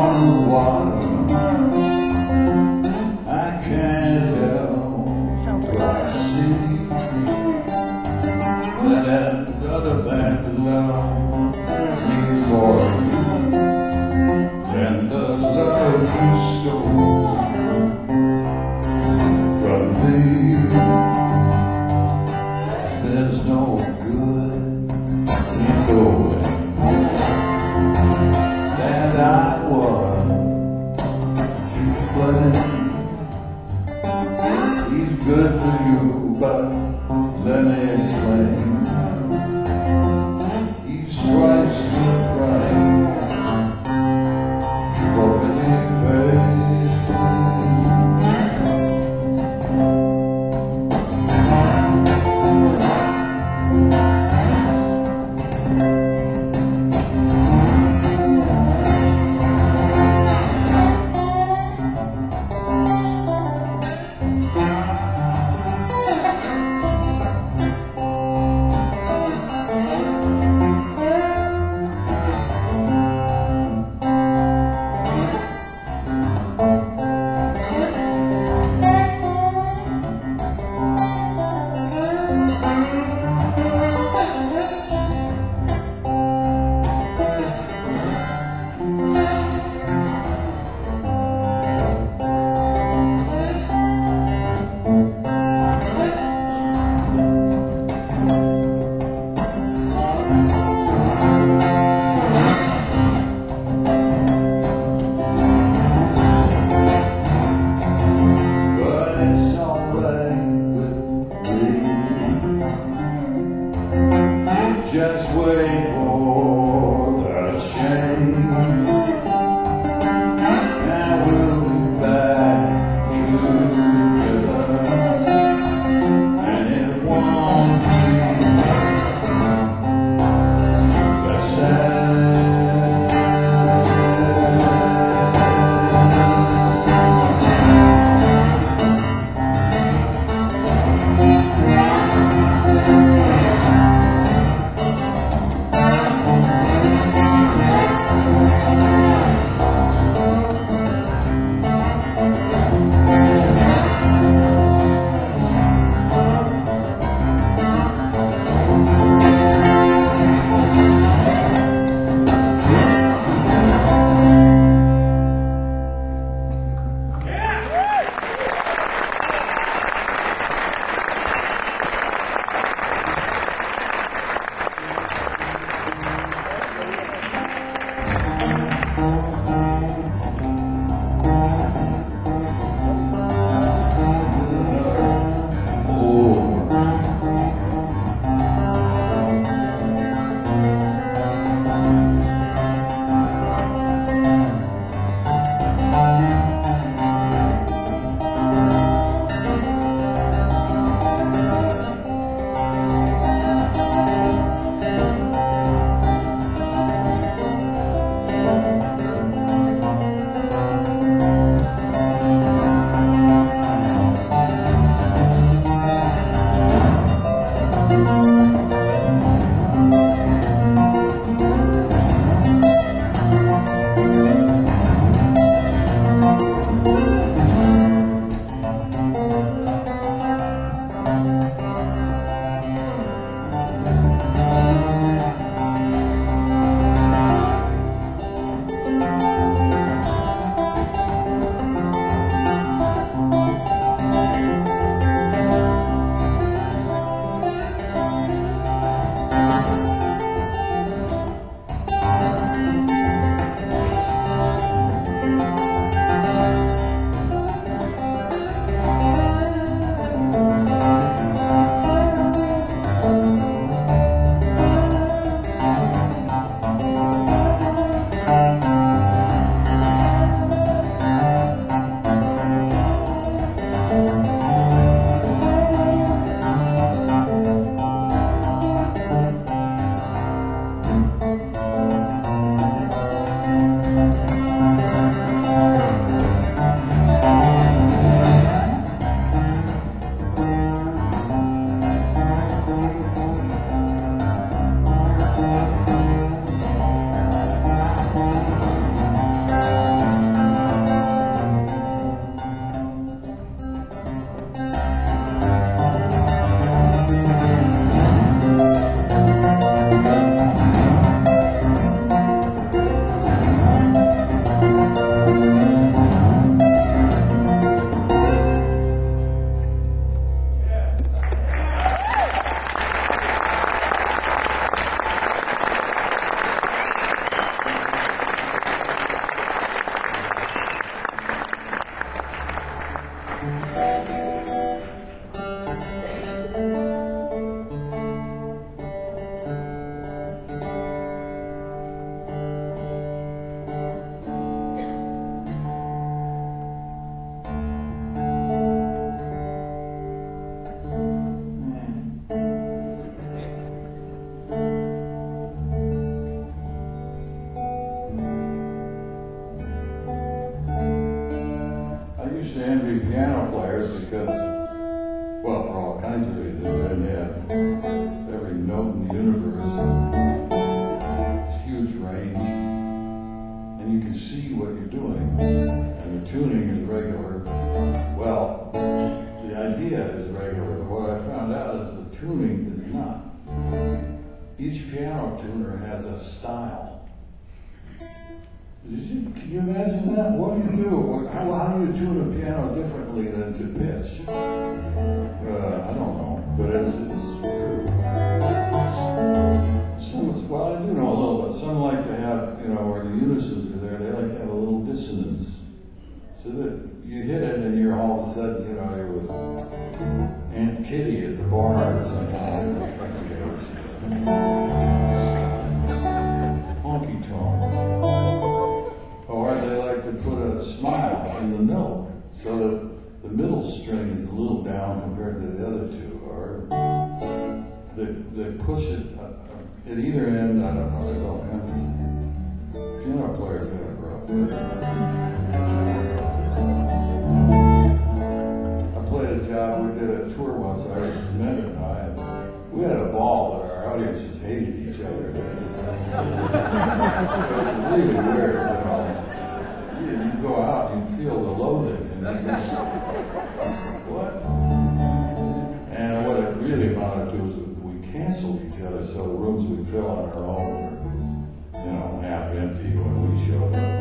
players because, well, for all kinds of reasons, and they have every note in the universe, huge range, and you can see what you're doing, and the tuning is regular. Well, the idea is regular, but what I found out is the tuning is not. Each piano tuner has a style. Did you, can you imagine that? What do you do? What, how, how do you tune a piano differently than to pitch? Uh, I don't know, but it's, it's true. Some, well, I do know a little bit. Some like to have, you know, where the unisons are there, they like to have a little dissonance. So that you hit it and you're all of a sudden, you know, you're with Aunt Kitty at the bar or something. Honky tonk. Or they like to put a smile in the note so that the middle string is a little down compared to the other two. Or they, they push it uh, at either end. I don't know. They don't have this. Piano players have it rough with it. I played a job. We did a tour once. Iris Bennett and I. And we had a ball, but our audiences hated each other. It was really weird, you know. You, you go out and you feel the loathing, and you go, what? And what it really amounted to was we canceled each other, so the rooms we fill on our own were, you know, half empty when we showed up.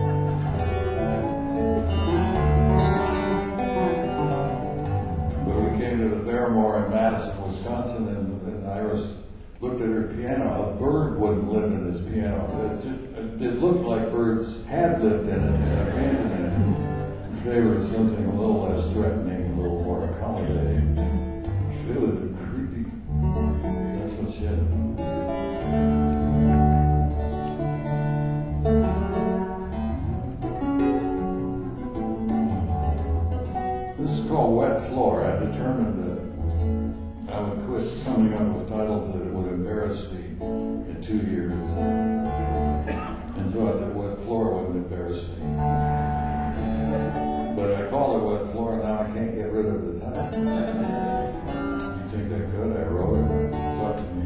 But we came to the Barrymore in Madison, Wisconsin, and, and Iris looked at her piano. A bird wouldn't live in this piano. It, just, it looked like birds had lived in it and abandoned it in favor of something a little less threatening, a little more accommodating. It was creepy. That's what she had. This is called Wet Floor. I determined that I would quit coming up with titles that would embarrass me in two years. And so I did Wet Floor wouldn't embarrass me. But I called it Wet Floor, and now I can't get rid of the title. You think I could? I wrote it. It's up to me.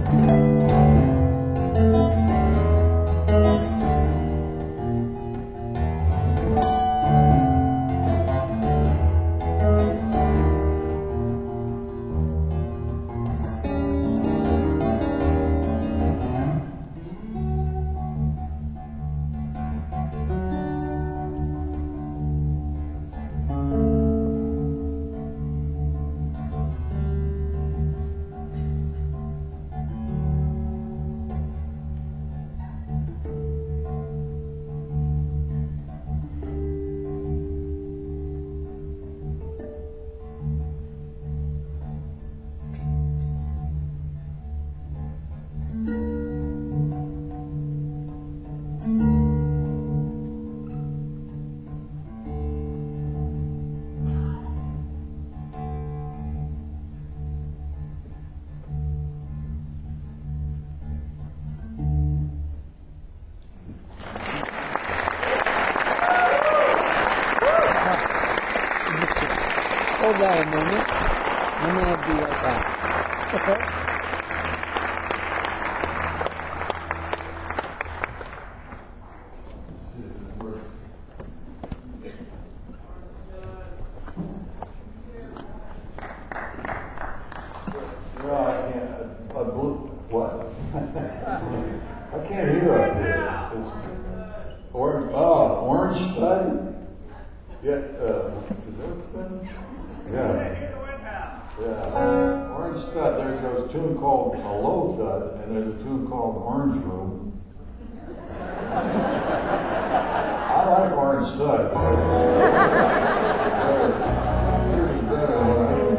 Hold that a moment. I'm going to be right back. Well, I can't, uh, uh, blue, what? I can't hear up here. It's orange, oh, orange stud? Yeah, uh, is that a thing? Yeah. Yeah. Orange stud, there's a tune called a low thud, and there's a tune called Orange Room. I like orange stud. Yours is better than what I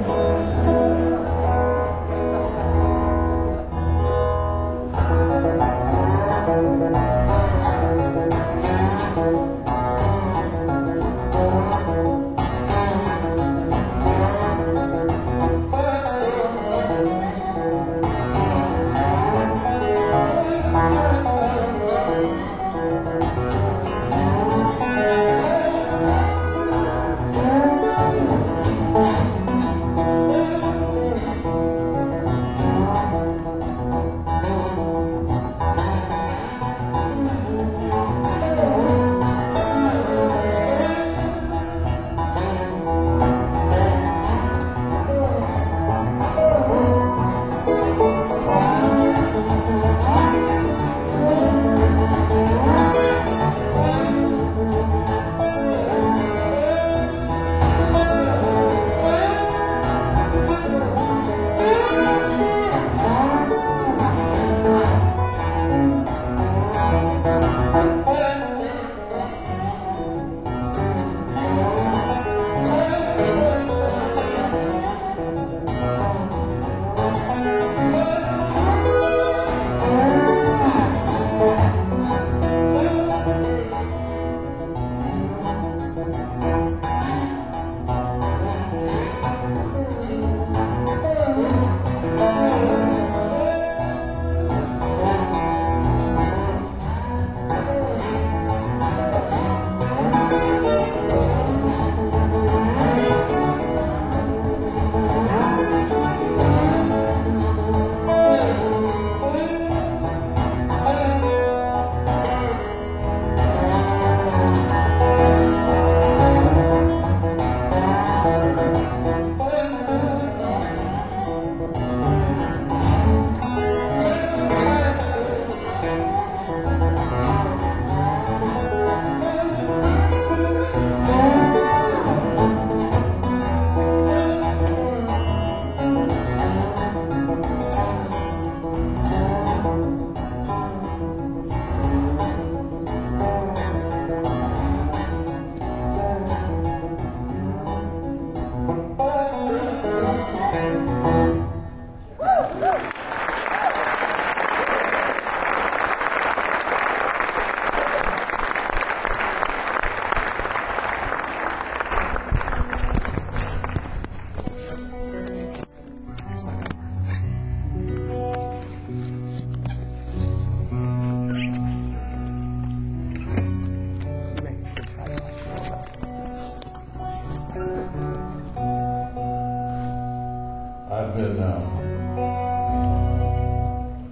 I've been, uh,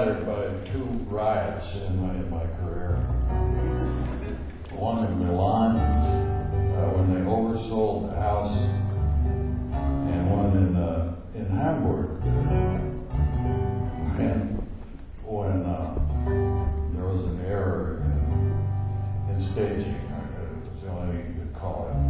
highlighted by two riots in my, in my career. One in Milan, uh, when they oversold the house, and one in uh, in Hamburg, and when uh, there was an error in, in staging. It was the only thing you could call it.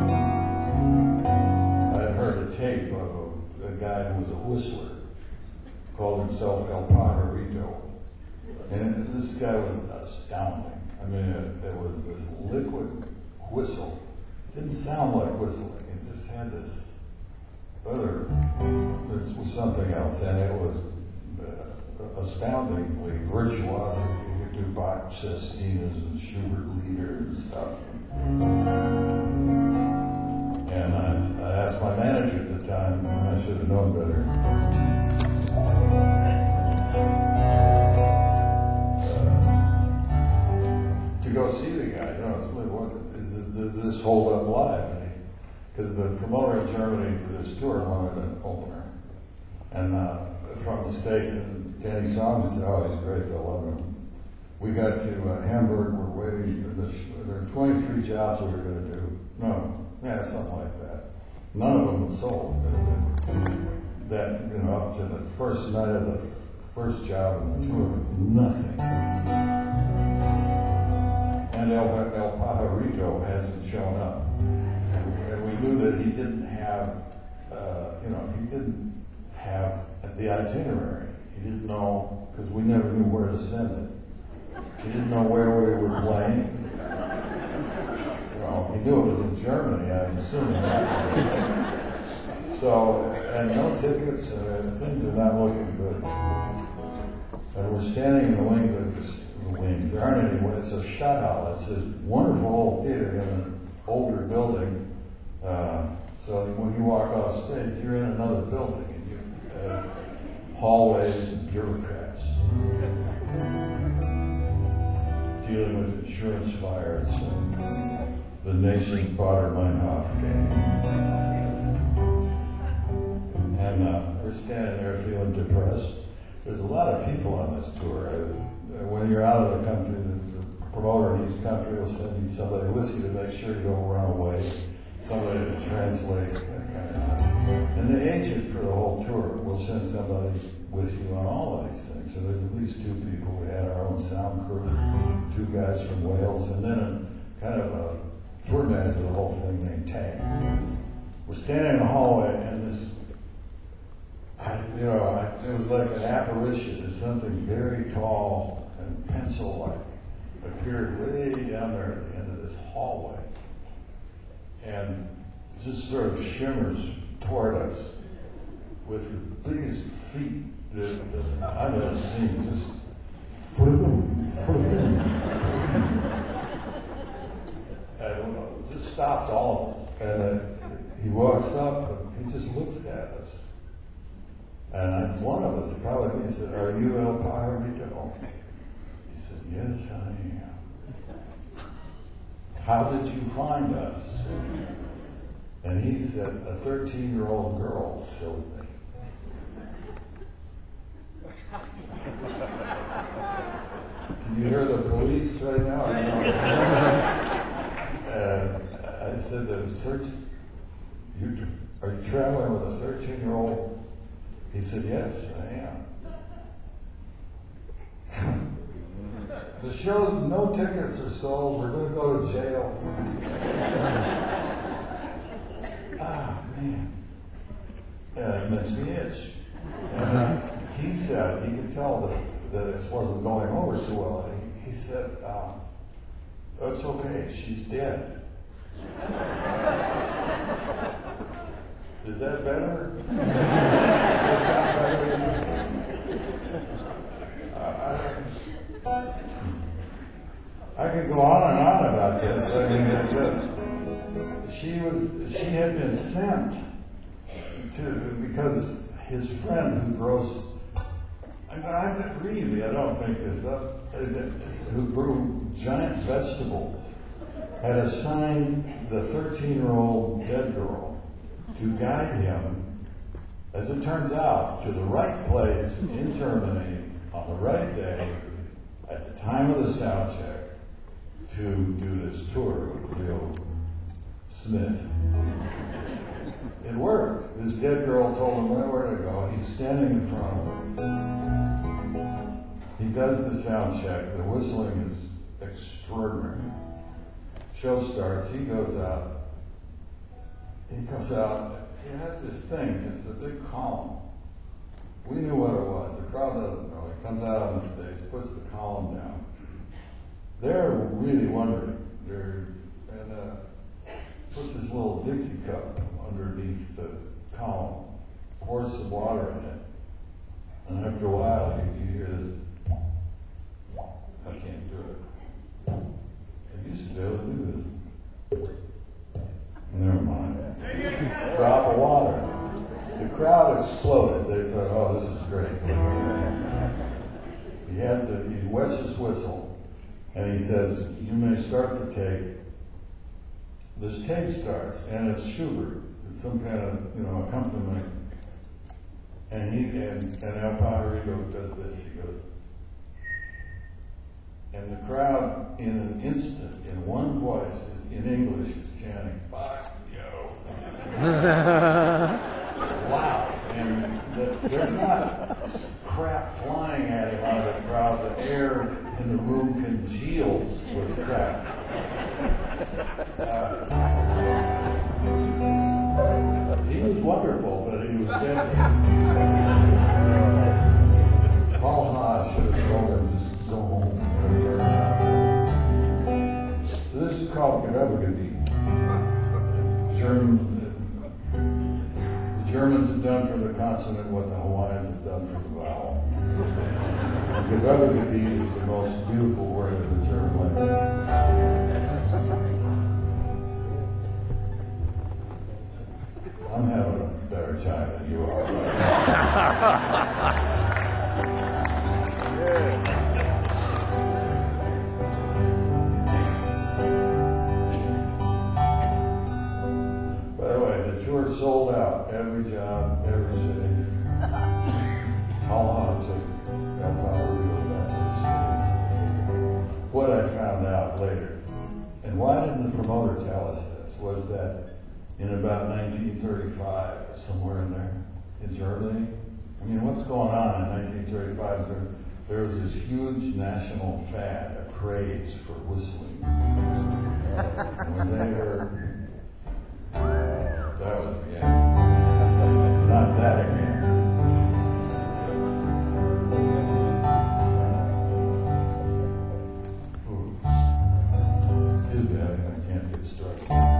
I had heard a tape of a, a guy who was a whistler, called himself El Pajarito. And this guy was astounding. I mean, it, it was this liquid whistle. It didn't sound like whistling. It just had this other, this was something else. And it was uh, astoundingly virtuosic. You could do Bach sestinas and Schubert lieder and stuff. And I, I asked my manager at the time, and I should have known better. Go see the guy, you know, it's like, what, is, does this hold up live? Because the promoter in Germany for this tour wanted an opener. And uh, from the States, and Danny saw him and said, oh, he's great, they'll love him. We got to uh, Hamburg, we're waiting, for this, there were twenty-three jobs we were going to do. No, yeah, something like that. None of them were sold. That, you know, up to the first night of the first job in the tour, nothing. And El, El Pajarito hasn't shown up. And we knew that he didn't have, uh, you know, he didn't have the itinerary. He didn't know, because we never knew where to send it. He didn't know where we were playing. You know, he knew it was in Germany, I'm assuming that. So, and no tickets, and things are not looking good. And we're standing in the wings of this. Wings. There aren't any. It's a shutout. It's this wonderful old theater in an older building. Uh, so when you walk off stage, you're in another building, and you uh, hallways and bureaucrats dealing with insurance fires and the nation's Bader-Meinhof game. And uh, we're standing there feeling depressed. There's a lot of people on this tour. I, When you're out of the country, the, the promoter in each country will send you somebody with you to make sure you don't run away, somebody to translate, that kind of thing. And the agent for the whole tour will send somebody with you on all of these things. So there's at least two people. We had our own sound crew, two guys from Wales, and then a kind of a tour manager of the whole thing named Tank. We're standing in the hallway, and this, I, you know, I, it was like an apparition. It's something very tall and pencil-like appeared way down there at the end of this hallway, and it just sort of shimmers toward us with the biggest feet that, that I've ever seen. Just and just stopped all of us. And uh, he walks up and he just looks at us. And I, one of us, probably me, said, "Are you El Pajarito?" He said, "Yes, I am." "How did you find us?" And he said, "A thirteen-year-old girl showed me." Can you hear the police right now? And I said, "The thirteen, you are you traveling with a thirteen-year-old?" He said, "Yes, I am." "The show, no tickets are sold. We're going to go to jail." Ah, man. Yeah, it makes me itch. And he said, he could tell that, that this wasn't going over too well. And he, he said, um, "It's okay, she's dead." Is that better? Is that better? I, I, I could go on and on about this. I mean, it, uh, she was, she had been sent to, because his friend who grows, I, I really, I don't make this up, who grew giant vegetables, had assigned the thirteen-year-old dead girl to guide him, as it turns out, to the right place in Germany on the right day, at the time of the sound check, to do this tour with Leo Smith. It worked. This dead girl told him where to go. He's standing in front of her. He does the sound check. The whistling is extraordinary. Show starts. He goes out. He comes out. He has this thing. It's a big column. We knew what it was. The crowd doesn't know. He comes out on the stage, puts the column down. They're really wondering. They're, and uh, puts this little Dixie cup underneath the column, pours some water in it, and after a while you, you hear this. I can't do it. I used to be able to do this. Never mind. Drop of water. The crowd exploded. They thought, oh, this is great. He has to, he wets his whistle, and he says, you may start the tape. This tape starts, and it's Schubert. It's some kind of, you know, accompaniment. And he, and, and El Pajarito does this. He goes, and the crowd, in an instant, in one voice, is, in English, is chanting, fuck yo. Wow. And the, there's not crap flying at him out of the crowd. The air in the room congeals with crap. Uh, he was wonderful, but he was deadly. Paul Haas should have told him, just go home. So this is called Gerebbegebiet. German, the Germans have done for the consonant what the Hawaiians have done for the vowel. Gerebbegebiet is the most beautiful word in the German language. I'm having a better time than you are. By the way, the tour sold out. Every job, every city. All on took El Pajarito back to the States. What I found out later, and why didn't the promoter tell us this, was that in about nineteen thirty-five, somewhere in there, in Germany. I mean, what's going on in nineteen thirty-five? There, there was this huge national fad, a craze for whistling. And when they heard, that was the end. Not that again. Ooh. Excuse me, I, I can't get started.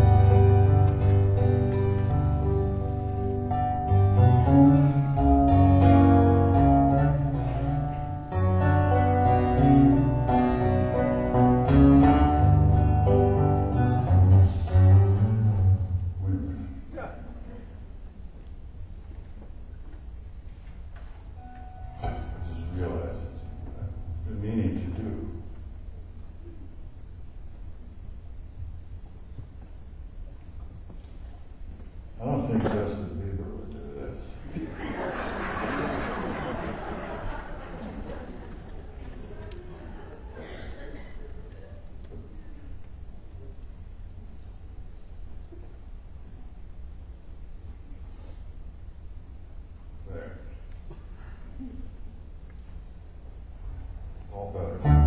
I don't think Justin Bieber would do this. There. All better.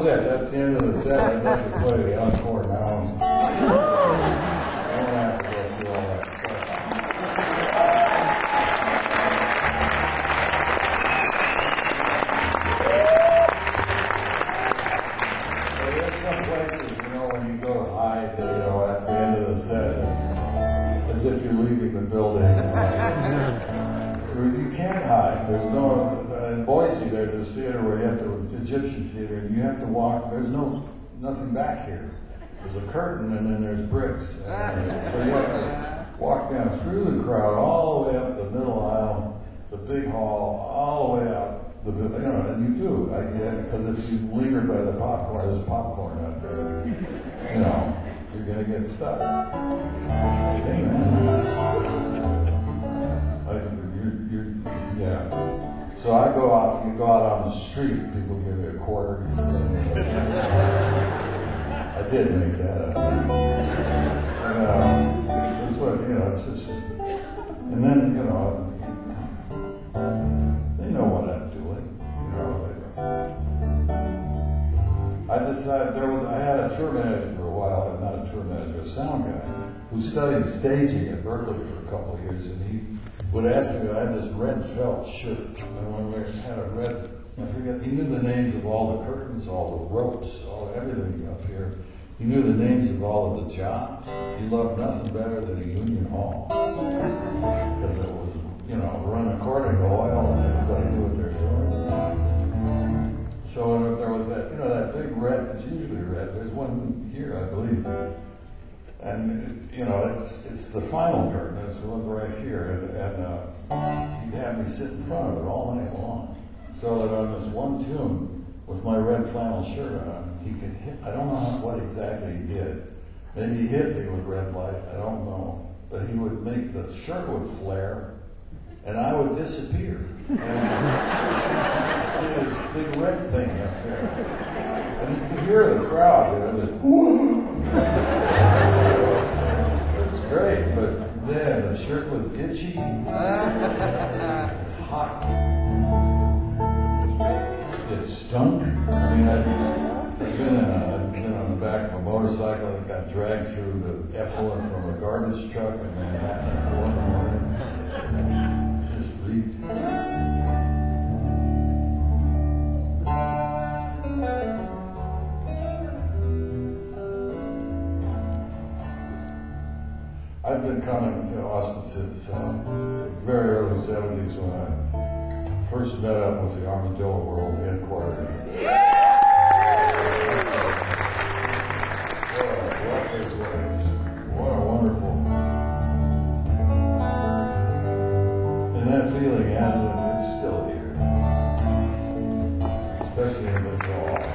was it. That's the end of the set. I'd like to play the encore now. I don't have to go through all that stuff. But there's some places, you know, when you go to hide, you know, at the end of the set, as if you're leaving the building. You can't hide. There's no, in Boise, there's a theater where you have to, Egyptian theater, and you have to walk, there's no, nothing back here. There's a curtain and then there's bricks. And so you have to walk down through the crowd, all the way up the middle aisle, the big hall, all the way out the, you know, and you do, I get, because if you linger by the popcorn, there's popcorn out there, you know, you're gonna get stuck. You, you, yeah. So I go out, you go out on the street, people give you a quarter. I did make that up. And, uh, it's what, you know, it's just, and then, you know, they know what I'm doing, you know. I decided, there was, I had a tour manager for a while, not a tour manager, a sound guy, who studied staging at Berkeley for a couple of years, and he would ask me, I had this red felt shirt, and when we had a red, I forget, he knew the names of all the curtains, all the ropes, all everything up here. He knew the names of all of the jobs. He loved nothing better than a union hall. Because it was, you know, run according to oil and everybody knew what they're doing. So there was that, you know, that big red, it's usually red, there's one here, I believe. And, you know, it's, it's the final curtain, it's the one right here, and, and uh, he'd have me sit in front of it all night long. So that on this one tune, with my red flannel shirt on, he could hit, I don't know how, what exactly he did. Maybe he hit me with red light, I don't know. But he would make, the shirt would flare, and I would disappear. And see this big red thing up there. And you could hear the crowd, you know, just, it's great, but then the shirt was itchy. It's hot. It stunk. I mean, I'd been, uh, I'd been on the back of a motorcycle that got dragged through the effluent from a garbage truck in Manhattan at four in the morning. Just reeked. I've been coming to Austin since uh, the very early seventies when I first met up with the Armadillo World headquarters. What a lovely place. What a wonderful. And that feeling hasn't, it's still here. Especially in this hall.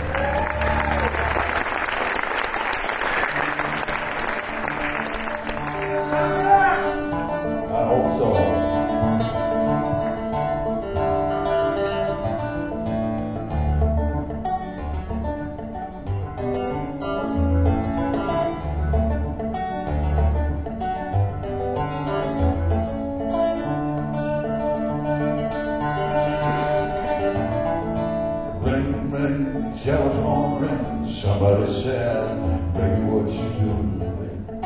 Telephone ring, somebody said, baby, what you doing today?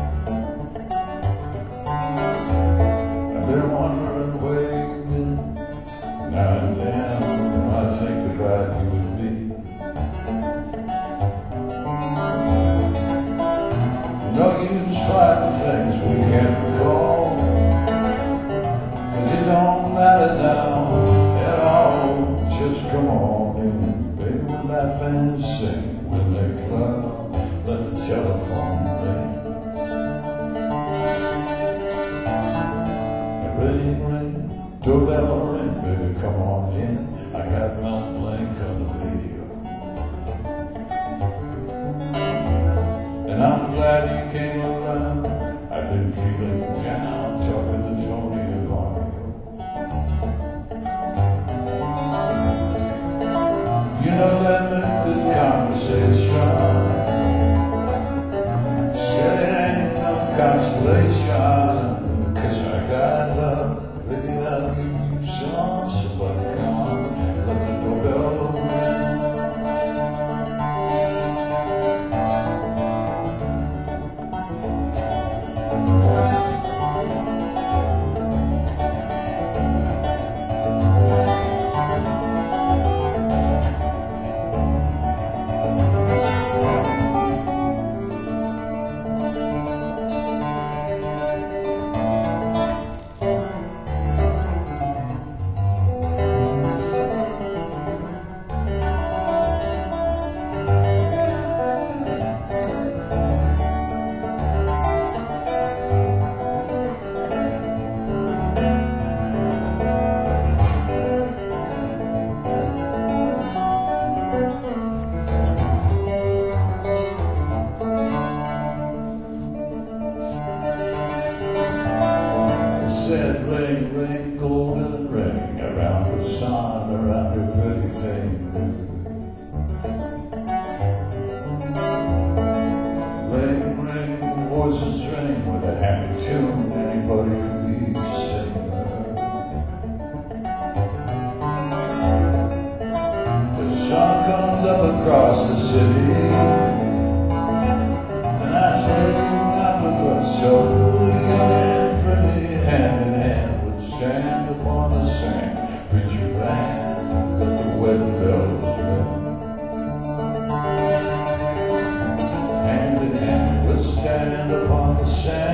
I've been wondering where you've been. Now and then, I think about you and me. No use fighting things we can't recall, 'cause it don't matter now at all. Just come on in. Laugh and sing when they come, let the telephone ring. Ring, ring, doorbell ring, baby, come on in. I got Mount Blanc on the radio. And I'm glad you came around. I've been feeling down, talking to Tony and Mario. You know that make good conversation. Said it ain't no consolation, 'cause I got love, baby, I'll give you some. Somebody come on, let the doorbell ring. said, ring, ring, golden ring, around the sun, around your pretty finger. Ring, ring, voices ring with a happy tune, anybody can be a singer. The sun comes up across the city, and I said, you never got so young, pretty, hand in hand, would stand upon the sand, preach your land, let the wedding bells ring. Hand in hand, would stand upon the sand.